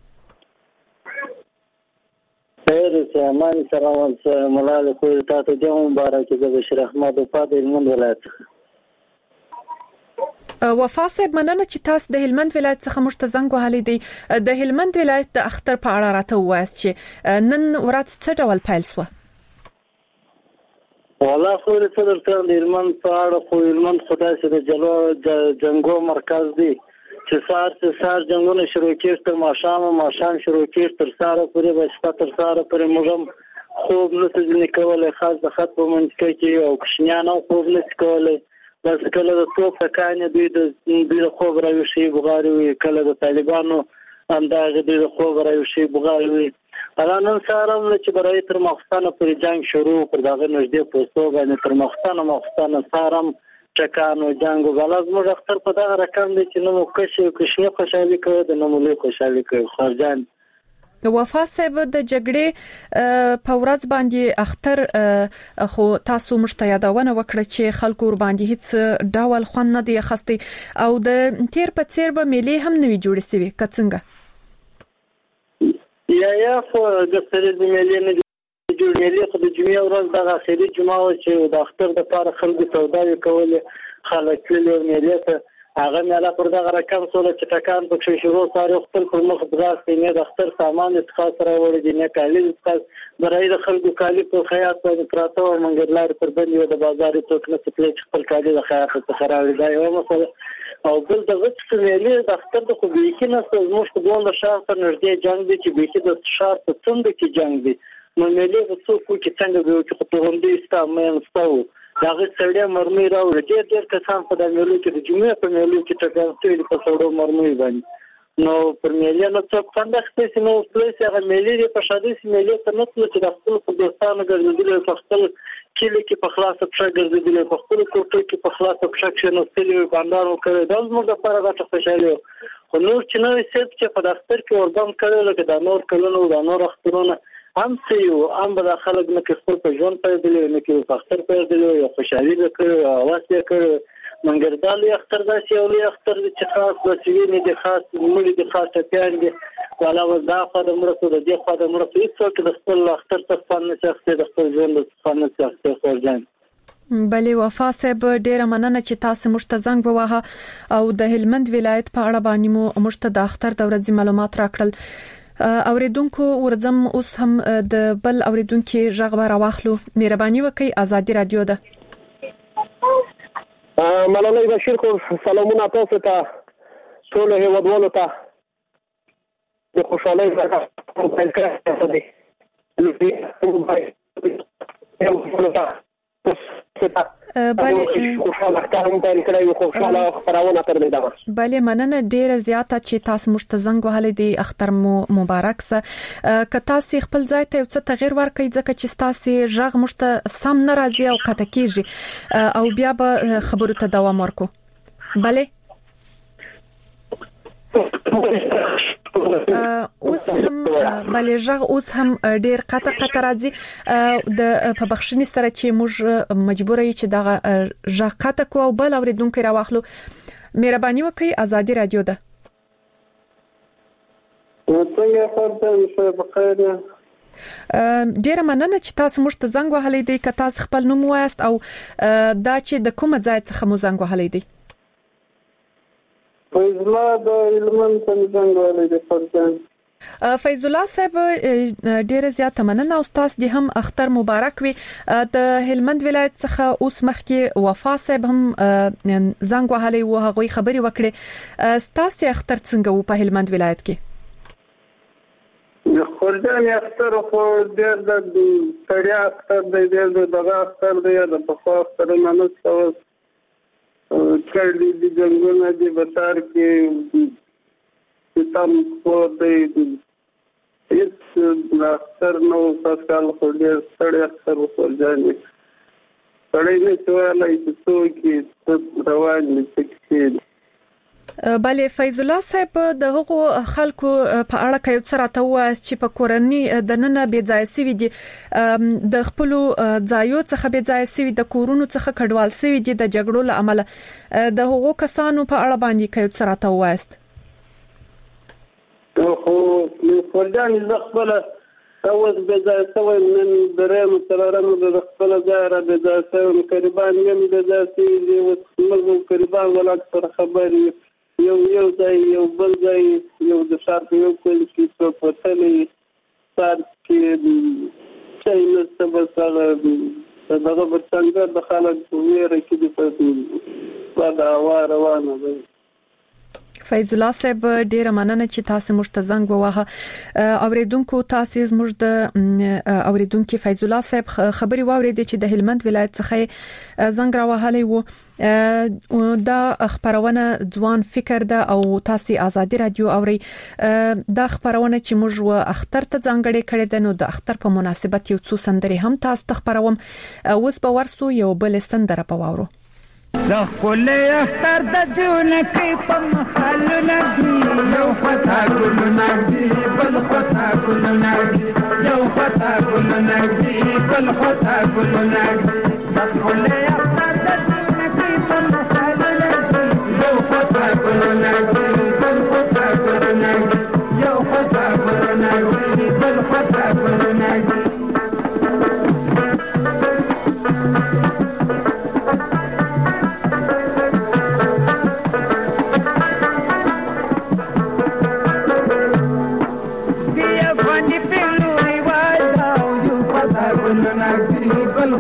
خیر سامان سلام ملال خو تاسو ته مبارک د بشیر احمد په د هلمند ولایت. وفا صاحب مننه چې تاسو د هلمند ولایت څخه مشتزنګ وهلی دی. د هلمند ولایت د اختر په اړه راته وایست چې نن ورځ څه ډول پیل شو؟ والله خو د صدر تر هلمند په اړه خو هلمند خدای سره جلو جنگو مرکز دی چې سار سار جنگونه شروع کیږي تر ماښام ماښام شروع کیږي تر ساره پورې بشپا تر ساره پورې موږ خوب نه ځنې کولای خاص د خط په منځ کې او کښنیانو خوب نه کولای بس کله د توپ کانه دوی د دوی خوب راوشي بغاری کله د طالبانو اندازه دوی د خوب راوشي بغاری هغه نن سره چې برای تر مخستانه پر جنگ شروع پر دغه نږدې پوسټو باندې تر مخستانه مخستانه سارم چکانو جنگ ولاز موږ اختر په دغه رقم دي چې نو کښې کښنه خوشالي کوي د نمولې خوشالي کوي خرجان. وفا صاحب د جګړې په ورځ باندې اختر خو تاسو مشته یادونه وکړه چې خلکو ور باندې هیڅ ډول خوان نه دی خستي او د تیر په څیر به ملي هم نوي جوړ شي کڅنګه یا یا خو د سره د ملي نه جوړ ملي خو د جمعې ورځ د اخري جمعه چې د اختر د لپاره خلکو سوداوي کول خلک له ملي ته هغه مې لا پر دغه رقم سره چې ټکان پکې شروع سره خپل پر مخ دراسته نه د اختر سامان اتخاص را وړي دي نه کالي اتخاص برای د خلکو کالي په خیاط باندې پراته او منګلار پر باندې د بازار ټوکنه سپلې خپل کالي د خیاط څخه خراوي دا یو مسله او بل د غټ سمېلې د اختر د خو بیخي نه زموږ په ګوند شهر ته نږدې جنگ دي چې بیخي د شهر په څنډه کې جنگ دي نو ملي په څو کې څنګه به چې په توندې استعمال ستو داغه سړی مرمي راوړي ډېر ډېر کسان په د ملي کې د جمعې په ملي کې ټکان ستوري په سړو مرمي باندې نو پر ملي نه څوک څنګه خپل نو پلیس هغه ملي په شادي سي ملي ته نه څه چې د خپل په دوستانو ګرځېدل په خپل کلی کې په خلاص په ګرځېدل په خپل کوټه کې په خلاص په شک نو ستلي باندې کړو دا موږ لپاره غټه خوشاله خو نور چې نو سیب چې په دفتر کې وربم کړو لکه د نور کلونو د نور اخترونه هم سيو هم به خلک نه کې خپل په ژوند په دې نه کې په اختر په دې یو خوشالي وکړو او واسه کړو منګردال اختر دا چې ولې اختر چې خاص وسیله نه دي خاص مولي دي خاص پیان دي ولا ودا خدای مرسته د دې خدای مرسته هیڅ د خپل اختر څخه نه څخه د خپل ژوند څخه نه څخه خورجان بلې وفا صاحب ډیره مننه چې تاسو مشته زنګ ووهه او د هلمند ولایت په اړه باندې مو مشته د اختر د ورځې معلومات راکړل اوریدونکو ورځم اوس هم د بل اوریدونکو ژغ را واخلو مهرباني وکړئ ازادي رادیو ده ملالۍ بشیر کو سلامونه تاسو ته ټول هیوادوالو ته د خوشحالۍ ورځ په پیل کې دي بله خوشاله ښکارم پیل کړی و خوشاله خپرونه تر دې دمه بله مننه ډیره زیاته چې تاسو مشتزنګ وهلې دي اختر مو مبارک سه که تاسو خپل ځای ته څه تغیر ورکړئ ځکه چې تاسو ژغ مشته سم ناراضي او قطع کیږي او بیا به خبرو ته دوام ورکو بله اوس هم بلې ژغ اوس هم ډیر قطع قطع راځي د په بخښنې سره چې موږ مجبور یو چې دا ژغ قطع کو او بل اوریدونکو راوخلو مهرباني وکړئ ازادي رادیو ده څنګه خبرته بخیر ډیره مننه چې تاسو موږ ته زنګ وهلې دی که تاسو خپل نوم وایست او دا چې د کومه ځای څخه مو زنګ وهلې دی فیض الله د علمن څنګه ولې د فرزان فیض الله صاحب ډیره زیاته مننه او تاسو دې هم اختر مبارک وي د هلمند ولایت څخه اوس مخکې وفا صاحب هم زنګ وهلې و هغه خبري وکړي تاسو اختر څنګه و په هلمند ولایت کې د خورجان اختر خو ډیر د تړیا اختر د ډیر دغه اختر دی د په اختر نه نو څه کړي د جنگونو د بازار کې چې تم په دې هیڅ اختر نو تاسو خو ډیر ستړي اختر ورځي ستړي نه سوالای چې څو کې روان دي چې بله فیض الله صاحب د هغو خلکو په اړه کوي څه راته وایي چې په کورنۍ د نن به ځای سوي دي د خپل ځایو څخه به ځای سوي د کورونو څخه کډوال سوي دي د جګړو له امله د هغو کسانو په اړه باندې کوي څه راته وایي خو فرجان زغبله اوس به ځای سوي نن درېم ترارم د خپل ځای را به ځای سوي قربان یم د ځای دی او موږ قربان ولا تر خبري یو یو ځای یو بل ځای یو د شار په یو کلی کې څو پټلې سار کې چې نو څه سره دغه څنګه د خلک ویره کې د په دا روانه ده فیض الله صاحب ډیره مننه چې تاسو موږ ته زنګ ووهه اوریدونکو تاسو موږ د اوریدونکو فیض الله صاحب خبري واوریدي چې د هلمند ولایت څخه زنګ راوهلې وو دا خبرونه ځوان فکر ده او تاسو ازادي رادیو اوري دا خبرونه چې موږ اختر ته ځانګړې کړې ده نو د اختر په مناسبت یو څو سندري هم تاسو ته خبروم اوس به ورسو یو بل سندره په واورو زخل اختر د جون کې په مخالو نګي یو خطا ګل نګي بل خطا ګل نګي یو خطا ګل نګي بل خطا ګل نګي زخل اختر د جون کې په مخالو نګي یو خطا ګل نګي بل خطا ګل نګي یو خطا ګل نګي بل خطا ګل نګي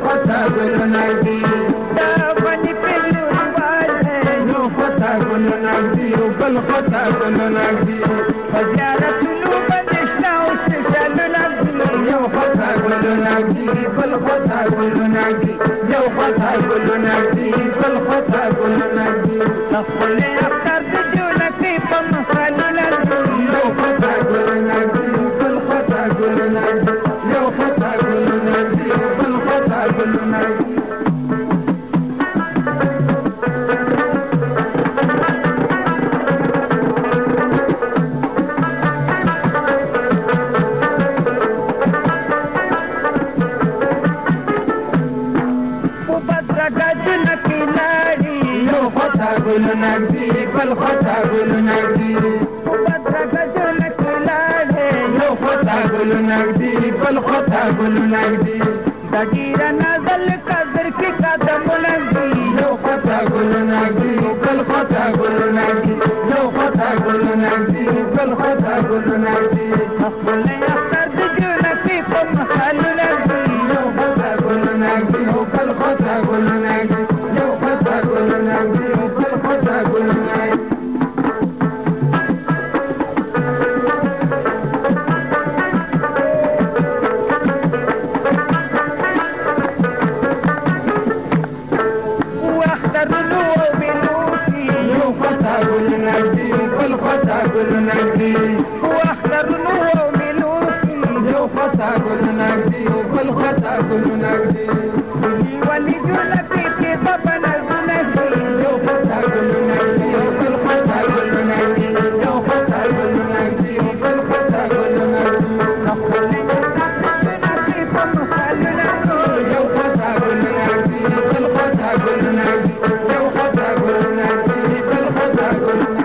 خطا ګلونه دي دا ونې پلوري واده یو خطا ګلونه دي یو بل خطا ګلونه دي په زیارتونو باندې شنه اوس شالونه دي یو خطا ګلونه دي بل خطا ګلونه دي یو خطا ګلونه دي بل خطا ګلونه دي سخولې اختر د جونکې په مخالونه دي یو خطا ګلونه دي بل خطا ګلونه دي یو خطا ګلونه دي بل خطا ګلونه دي ګلونه دي بل خطا ګلونه دي بدرګه جنک لاله یو خطا ګلونه دي بل خطا ګلونه دي د ډیر نازل قدر کې قدمونه دي یو خطا ګلونه دي بل خطا ګلونه دي یو خطا ګلونه دي بل خطا ګلونه دي خپلې اختر د جنک په مخالونه دي یو خطا ګلونه دي بل خطا ګلونه دي یو خطا ګلونه دي بل خطا ګلونه دي واخترنو وملوكي يو خطا قلنا دي وبل خطا قلنا دي ولي ولي جلبي في طبنا زنكي يو خطا قلنا دي وبل خطا قلنا دي يو خطا قلنا دي وبل خطا قلنا دي نقولي نقولنا في فمخلنا يو خطا قلنا دي وبل خطا قلنا دي يو خطا قلنا دي وبل خطا قلنا دي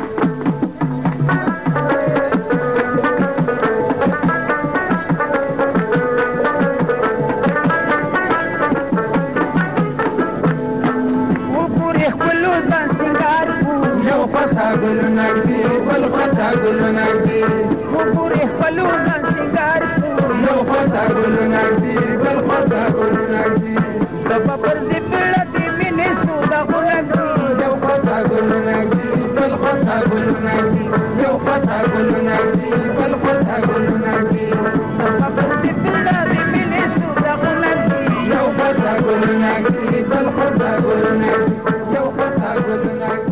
ګلونه دي بل خطا ګلونه دي وګورې خپلو ځان سینګار یو خطا ګلونه دي بل خطا ګلونه دي د ببر دې پړه دې مینې سودا ګلونه دي یو خطا ګلونه دي بل خطا ګلونه دي یو خطا ګلونه دي بل خطا ګلونه دي د ببر دې پړه دې مینې سودا ګلونه دي یو خطا ګلونه دي بل خطا ګلونه دي یو خطا ګلونه دي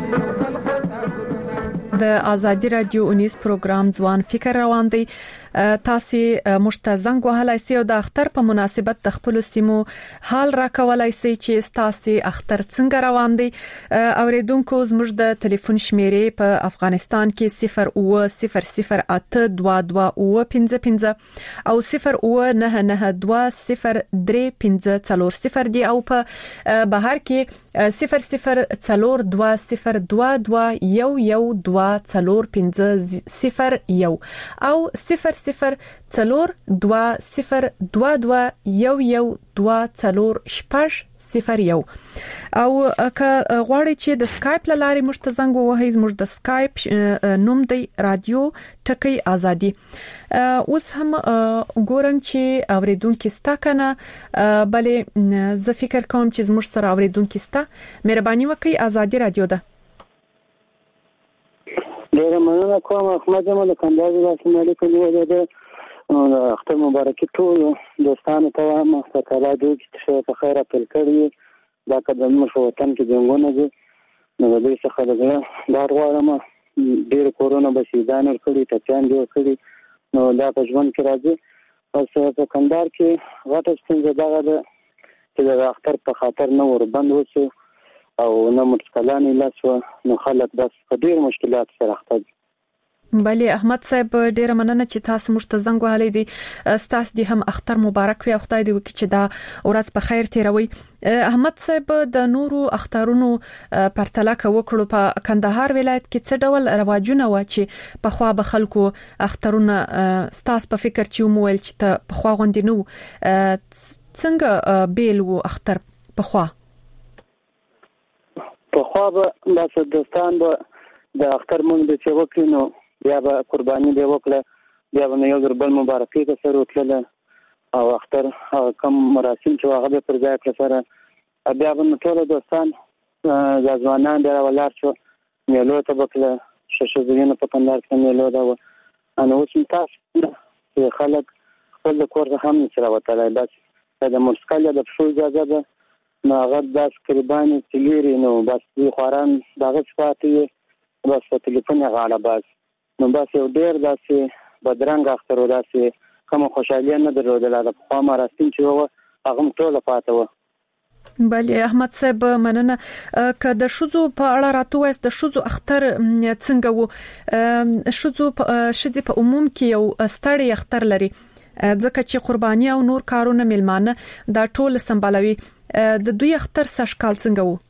د آزادي رادیو اونیس پروګرام ځوان فکر روان دی تاسو مشتزنګ وهلای سي او د اختر په مناسبت د خپل سیمو حال را کولای سي چې تاسو اختر څنګه روان دی اوریدونکو زموږ د ټلیفون شمیرې په افغانستان کې صفر او صفر صفر اته دوه دوه او پنځه پنځه او صفر او نه نه دوه صفر درې پنځه څلور صفر دی او په بهر کې صفر صفر څلور دوه صفر دوه دوه یو یو دوه څلور پنځه صفر یو او صفر صفر څلور دوه صفر دوه دوه یو یو دوه څلور شپږ صفر یو او که غواړئ چې د سکایپ لارې مشتزنګ ووهئ زموږ د سکایپ نوم دی رادیو ټکی ازادي اوس هم ګورم چې اوریدونکو ستا کنه بلې زه فکر کوم چې زموږ سره اوریدونکو ستا مهرباني وکړئ ازادي رادیو ده ډیره مننه کوم احمد جمال کندهار السلام علیکم ولې اختر مبارکي ټول دوستانو ته وایم تعالی دې چې په خیر خپل کړی دا قدم شو وطن کې جنگونه دي نو دې څخه دغه دا غواړم ډیر کورونا بشیدان ورکړي ټچان دی ورکړي نو دا په ژوند کې راځي اوس په کندهار کې غټه څنګه دا چې د اختر په خاطر نو ور بند وشو او نو مشکلات لاسو نو خلک بس په ډیر مشکلات سره اخته دي بله احمد صاحب ډیر مننه چې تاسو مشتزنګ وهلې دي تاسو دې هم اختر مبارک وي او خدای دې وکړي چې دا ورځ په خیر تیروي احمد صاحب د نورو اخترونو پرتله وکړو په کندهار ولایت کې څه ډول رواجونه و چې په خوا به خلکو اخترونه تاسو په فکر چې مویل چې په خوا غوندې نو څنګه بیل و اختر په خوا په خوا به تاسو دوستان به د اختر مونږ د چې وکړو بیا به قرباني دی وکړه بیا به یو ډول مبارکي به سره وکړه او اختر کوم مراسم چې هغه پر ځای کړ سره بیا به ټول دوستان د ځوانان د ولر شو میلو ته بکله ششه زینو په کندهار کې میلو دا و انا اوس تاسو چې خلک خپل کور ته هم سره وتلای بس د مرسکل د شو اجازه ده نو هغه د تقریبا تليري نو بس خوران دغه صفاتي بس ټلیفون غاړه بس نو بس یو ډیر داسې بدرنګ اختر داسې کوم خوشاله نه درلودل د خو مراسم چې و هغه ټول پاتې و. بله احمد صاحب مننه که د شوزو په اړه راتوي د شوزو اختر څنګه وو شوزو شذ په عموم کې یو ستړی اختر لري ځکه چې قرباني او نور کارونه ملمانه دا ټول سمبالوي د دوی اختر سشکال څنګه وو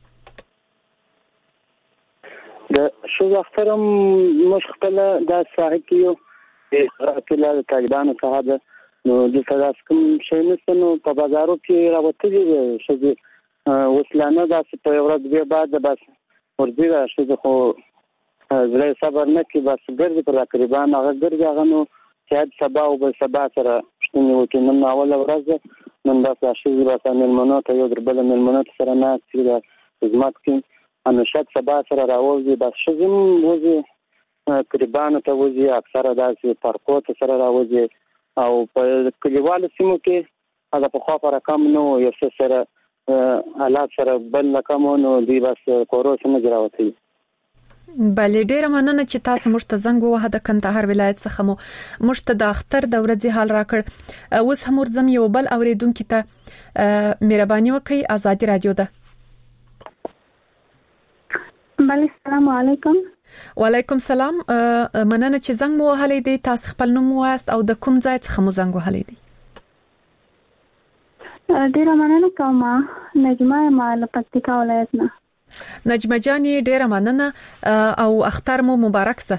د شوزو اختر مش خپل د صاحب کیو د طالبانو څخه نو د تاسو کوم شي نو په بازارو کې راوتلي شي وسلانه داسې په ورځ به بعد بس ورځي راشه خو زړه صبر نه کې بس ګرځي پر تقریبا هغه ګرځي هغه نو چې سبا او بل سبا سره شنو کې نن اول ورځ نن بس شي بس ملمنو ته یو دربل ملمنو سره نه چې خدمت کې انو شت سبا سره راوځي بس شزم وځي تقریبا ته وځي اکثره داسې پارکو ته سره راوځي او په کلیوالو سیمو کې هغه په خوا پر کم نو یو سره حالات سره بل لکمونو دی بس کورو څنګه جراوتی. بله ډیره مننه چې تاسو موږ ته زنګ ووهه د کندهار ولایت څخه مو موږ ته د اختر د ورځې حال راکړ اوس هم ورځم یو بل اوریدونکو ته مهرباني وکړئ ازادي رادیو ده. بله السلام علیکم. وعلیکم السلام مننه چې زنګ مو وهلې دي تاسو خپل نوم واست او د کوم ځای څخه مو زنګ وهلې دي؟ ډیره مننه کوم نجمه مال پکتیکا ولایت نه. نجمه جان ډیره مننه او اختر مو مبارک سه.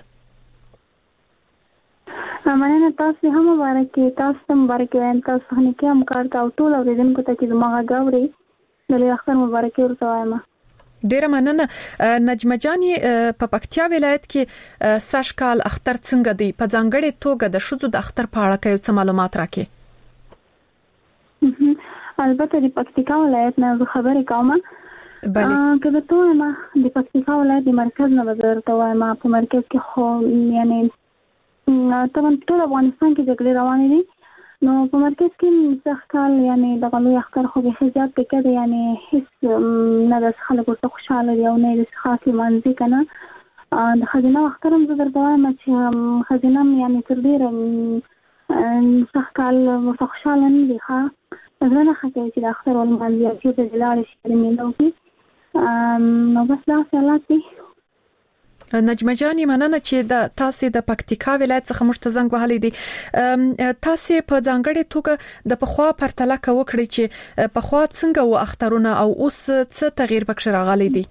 مننه تاسو هم مبارک تاسو مبارک وین تاسو نه کې هم کار کا ټول اوریدونکو ته چې زما غاوري د اختر مبارک ورته وایم. ډیره مننه نجمه جان په پکتیا ولایت کې سشکال اختر څنګه دی په ځانګړي توګه د شذو د اختر په اړه کوم څه معلومات راکې؟ البته د پکتیکا ولایت نه خبرې کوم. بله کله ته ما د پکتیکا ولایت د مرکز نه وزارت وایم په مرکز کې خو یعنی طبعا ټول افغانستان کې جګړې روانې دي نو په مرکز کې سخکال یعنی د غلو اختر خو به حجاب پکې دی یعنی هیڅ نه د خلکو ته خوشاله دی او نه د خاصي منځي کنه د خزینه اختر هم زړه وایم چې خزینه یعنی تر ډیره سخکال خوشاله نه دي ښه زه نه خاطر چې د اختر ول منځي چې د لارې شي مينو کې نو بس دا سلام دي. نجمه جان مننه چې د تاسو د پکتیکا ولایت څخه مشتزنګ وهلې دي تاسو په ځانګړي توګه د پخوا پرتله کوکړي چې پخوا څنګه و اخترونه او اوس څه تغییر پکښ راغلي دي؟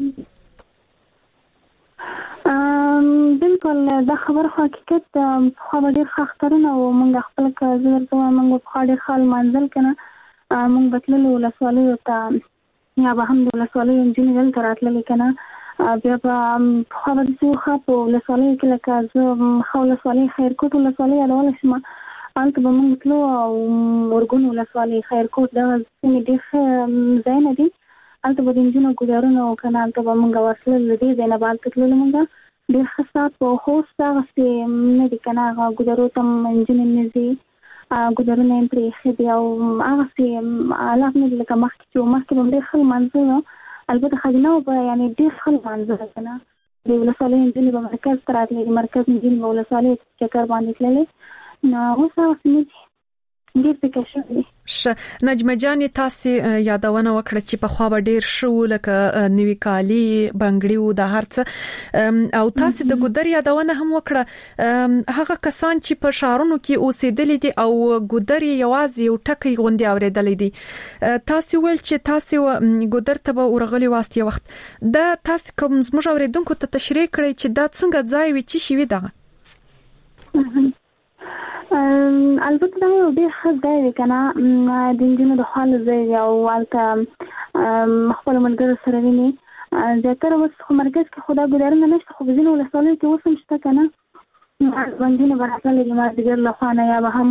ام بالکل دا خبر حقیقت خو ډیر اخترونه او موږ خپل کار زړه موږ په خاطر خال منزل کنه موږ بتللو لسوالي ته یا به هم د لسوالي انجینر تر راتللی کنه بیا په خو د څو په لسوالي کې لکه زه خو لسوالي خیر کوټ لسوالي اړول شم انت به موږ تلو او ورګونو لسوالي خیر کوټ دا سمې ډیر زین دي انت به د انجینر ګورونو کنه انت به موږ وصل لدی زینب انت تللو موږ ډیر خاصه په هوستا غسي نه دي کنه ګورو تم انجینر نزي ګورونه یې پرې خدي او هغه سي علاوه نه لکه مخکې چې مخکې هم ډېر خل منځو البته خدینه او یعنی ډېر خل منځو کنه د ولسوالۍ انجینر په مرکز تر راتللی مرکز انجینر په ولسوالۍ چکر باندې تللی نو اوس هغه څه ډېر فکر شوی. نجمه جان تاسو یادونه وکړه چې په خوا ډیر شو لکه نوی کالی بنګړیو د هرڅ او تاسو د ګودر یادونه هم وکړه هغه کسان چې په شهرونو کې اوسېدل دي او ګودر یوازې یو ټکی غونډه اوریدل دي تاسو ول چې تاسو ګودر ته ورغلی واسطه وخت دا تاسو کوم زموږ اوریدونکو ته تشریح کړئ چې دا څنګه ځای وي چې شي وي دا البته دا یو ډېر ښه ځای دی کنه د انجینر د خال ځای او البته خپل ملګرو سره ویني زیاتره اوس خو مرکز کې خدا ګذارنه نشته خو ځینې ولسوالۍ کې اوس هم شته کنه باندې نه برابر لري ما دګر له خانه یا به هم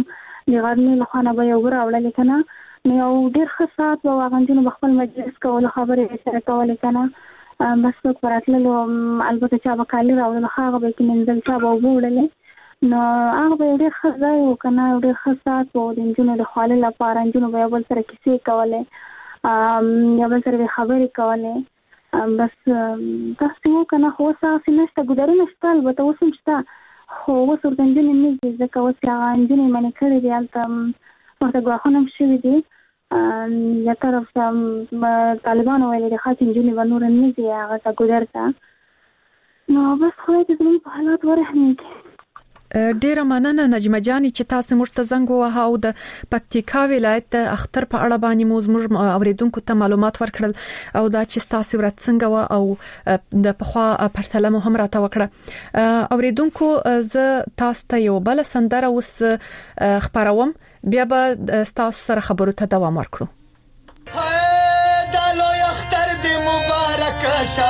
د غرمې له خوا نه به یو راوړل کنه نو یو ډیر ښه ساعت به واغونجنو خپل مجلس کول خبرې سره کول کنه بس په پراتلو البته چې به کالي راوړل هغه به کې منځل چا به وړلې نو هغه به ډیر ښه ځای وکنه ډیر ښه ساعت وو د انجونو د خاله لپاره انجونو به بل سره کیسې کولې ام یو بل سره خبرې کولې بس تاسو وو کنه خو تاسو نشته ګډري نشته البته وسم شته خو وسو د انجونو نه دي ځکه وسه انجونو منې کړې دي البته ورته غواخونه شوي دي یا طرف طالبانو ویلي د خاص انجونې و نور نه دي هغه ته ګودر ته نو بس خو دې زموږ په حالات ورحمېږي. ډیره مننه نجمه جانې چې تاسو موږ ته زنګ ووهه او د پکتیکا ولایت د اختر په اړه باندې مو زموږ اوریدونکو ته معلومات ورکړل او دا چې تاسو ورته څنګه و او د پخوا پرتله مو هم راته وکړه. اوریدونکو زه تاسو ته یو بل سندره اوس خبروم بیا به تاسو سره خبرو ته دوام ورکړو. دا لوی اختر دی مبارک شه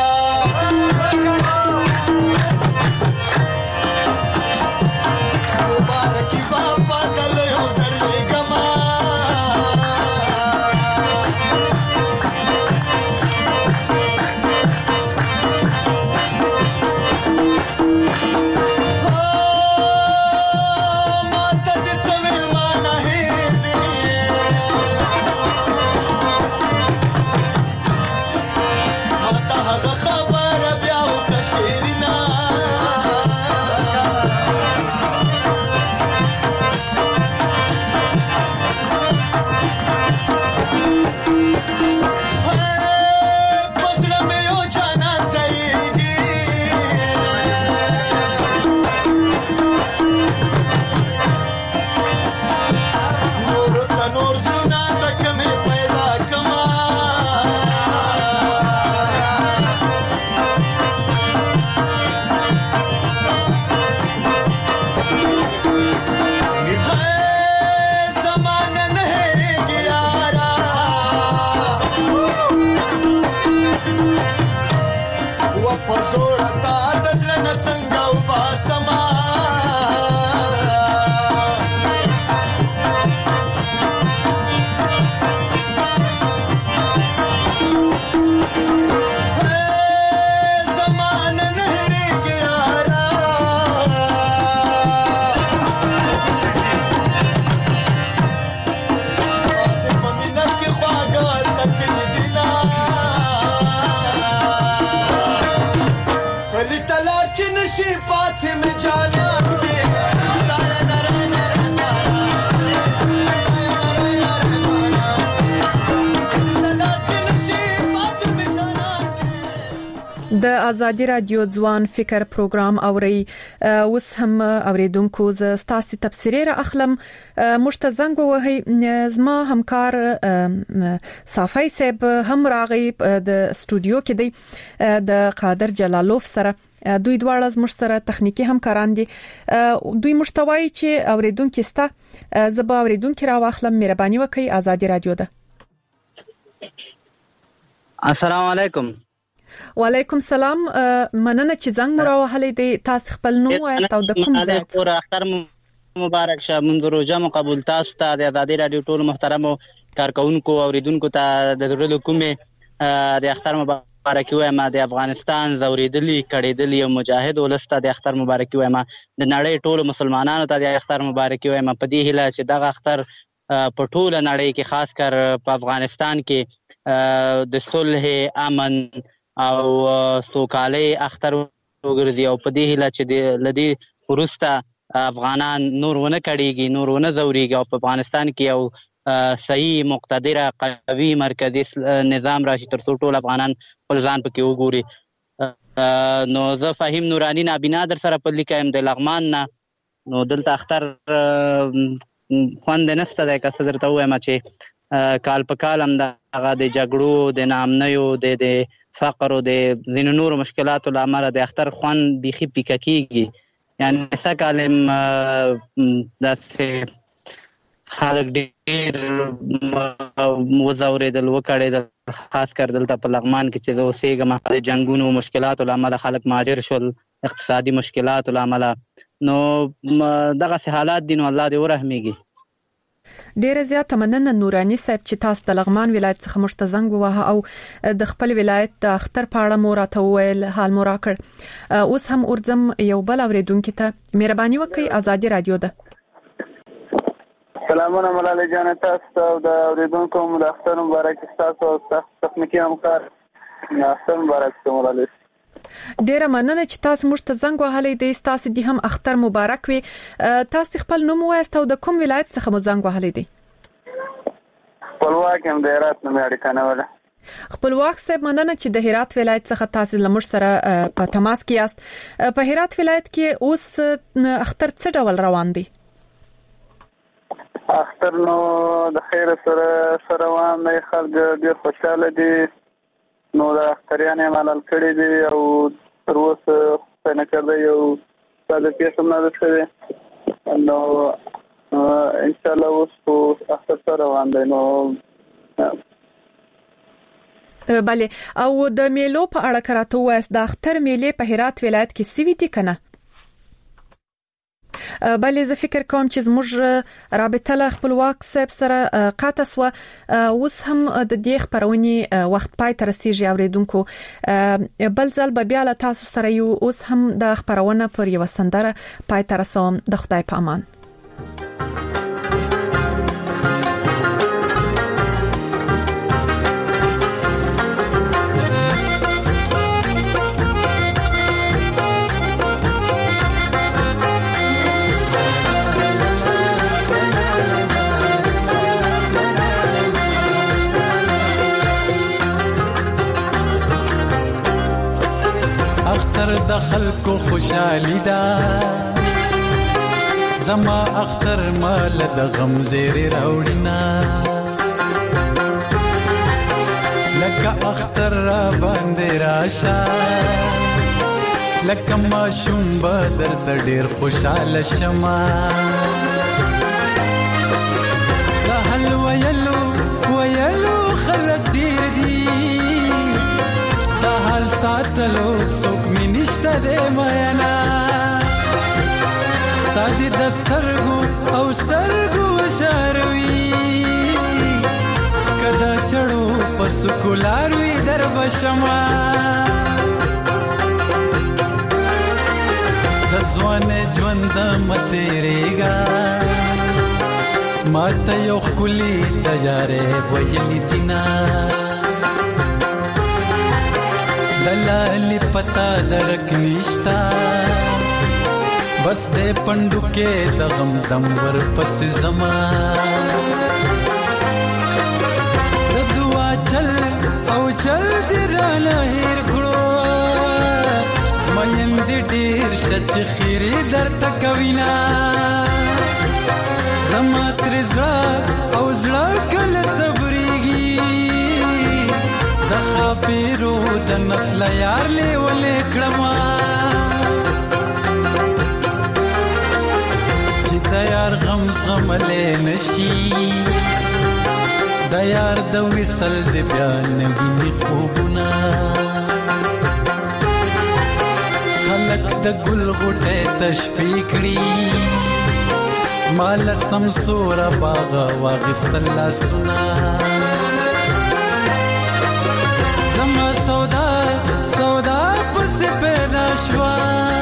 مبارکی بابا دلیو درلی گما ماتا دی سویل مانا هیر دی ماتا حق خبر بیاو کشیرنا د ازادي رادیو ځوان فکر پروګرام اوري اوس هم اوریدونکو ز ستاسو تفسیری را اخلم مشتزنګ وهي زما همکار صافی صاحب هم راغی د استودیو کې دی د قادر جلالوف سره دوی دواړه زموږ سره تخنیکی همکاران دي دوی مشتوي چې اوریدونکو ستا زبا اوریدونکو را واخلم مهرباني وکي ازادي رادیو ده. السلام علیکم. وعلیکم السلام. مننه چې زنګ مو راوهلې دي تاسو خپل نوم وایست او د کوم ځای څخه اختر مبارک شه منذ روزه مقبول تاسو ته د ازادي رادیو ټول محترم کارکونکو اوریدونکو ته د درلو کومه د اختر مبارکي وایم د افغانستان زوریدلی کړيدلی او مجاهد ولسته د اختر مبارکي وایم د نړۍ ټول مسلمانانو ته د اختر مبارکي وایم په دې هیله چې دغه اختر په ټول نړۍ کې خاص کر په افغانستان کې د صلح امن او سوکالي اختر وګرځي او په دې هیله چې د لدی ورسته افغانان نور ونه کړيږي نور ونه زوريږي او په افغانستان کې یو صحیح مقتدره قوي مرکزی نظام راشي تر څو ټول افغانان خپل ځان پکې وګوري. نو زه فهیم نورانی نابینا در سره په لیکایم د لغمان نه نو دلته اختر خوند نسته د کسر ته وایم چې کال په کال هم دغه د جګړو د نامنیو د د فقر او د زین نور مشکلاتو لامل د اختر خوان بيخي پککیږي یعنی څه کالم د خلک ډیر وزوریدل وکړي خاص کر دلته په لغمان کې چې د اوسېګم د جنگونو مشکلاتو لامل خلک مهاجر شول اقتصادي مشکلاتو لامل نو دغه حالات دین الله دې ورحمېږي ډیره زیاته مننه نورانی صاحب چې تاسو د لغمان ولایت څخه مشتزنګ ووهه او د خپل ولایت د اختر په اړه مو راته وویل، حال مو راکړ. اوس هم ورځم یو بل اوریدونکو ته. مهرباني وکړئ، ازادي رادیو ده. سلامونه ملاله جان، تاسو او د اوریدونکو مو د اختر مبارک. تاسو او تاسو تخنیکی همکار اختر مبارک ملاله. ډیره مننه چې تاسو موږ ته زنګ وهلې دي. تاسو دې هم اختر مبارک وي. تاسو خپل نوم وایست او د کوم ولایت څخه مو زنګ وهلې دي؟ خپلواک هم د هرات نه اړیکه نه وله. خپلواک صاحب، مننه چې د هرات ولایت څخه تاسو لمر سره په تماس کې یاست. په هرات ولایت کې اوس اختر څه ډول روان دي؟ اختر نو د خیر سره سره روان دی، خلک ډیر خوشاله دي. نو د اختریانې ملال کړي دي او تر اوسه څنګه کړی یو ساده پیښه نه ده شوې. نو ان شاء الله اوس په اختر سره روان دی. نو بله، او د میلو په اړه کراته وایست، د اختر میلې په هرات ولایت کې سوي دي کنه؟ بله، زه فکر کوم چې زموږ رابطه له خپلواک صاحب سره قاطع سوه. اوس هم د دې خبرونې وخت پای ته رسیږي اوریدونکو. بل ځل به بیا له تاسو سره یو. اوس هم د خبرونه پر یو سندره پای ته رسوم. د خدای په امان. اختر د خلکو خوشالي ده، زما اختر مال د غم زیری راوړینا. لکه اختر را باندې راشه، لکه ماشوم به درته ډیر خوشاله شمه. د حل ویلو ویلو خلک ډیر دي، د حال ساتلو څوک می نشته دی مینا. ستا دې د سترګو او سترګو شاروي، که د چړو په سکولار وي در بشما. د ځوان ژوند متېرېږه، ما ته یو ښکلي تجارې ویلي دینا. دلالی پتا درک نشتا، بس دے پندو کے دغم دم ور پس زمان. د دعا چل او چل دی رانا هیر کړو، مین دی ډیر شچ خیری در تکوینا. زما تر زړه او زړه کله صبرېږي، د خاپیرو د نسل یار لیولې کړما. چې د یار غم زغملې نشي، د یار د وصل د بیا نه ویني خوبونه. خلک د ګل غوټې تشفي کړي، مال سمسوره باغ واغستل لاسونه. زما سودا سودا پس پیدا شوا،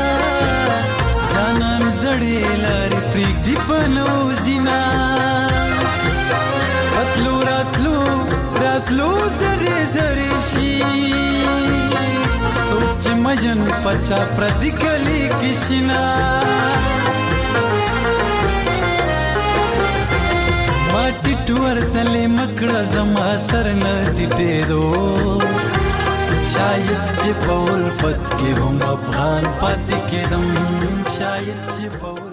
جانان زړی لارې پریک دی پنو زینا. راتلو راتلو راتلو زری زری شي، سوچ مجن پچا پردی کلی کشنا. ما ټیټور تلې مکړه زما سر نه ټیټې دو، شاید چې په الفت کې هم افغان پاتې کېدم. شاید چې په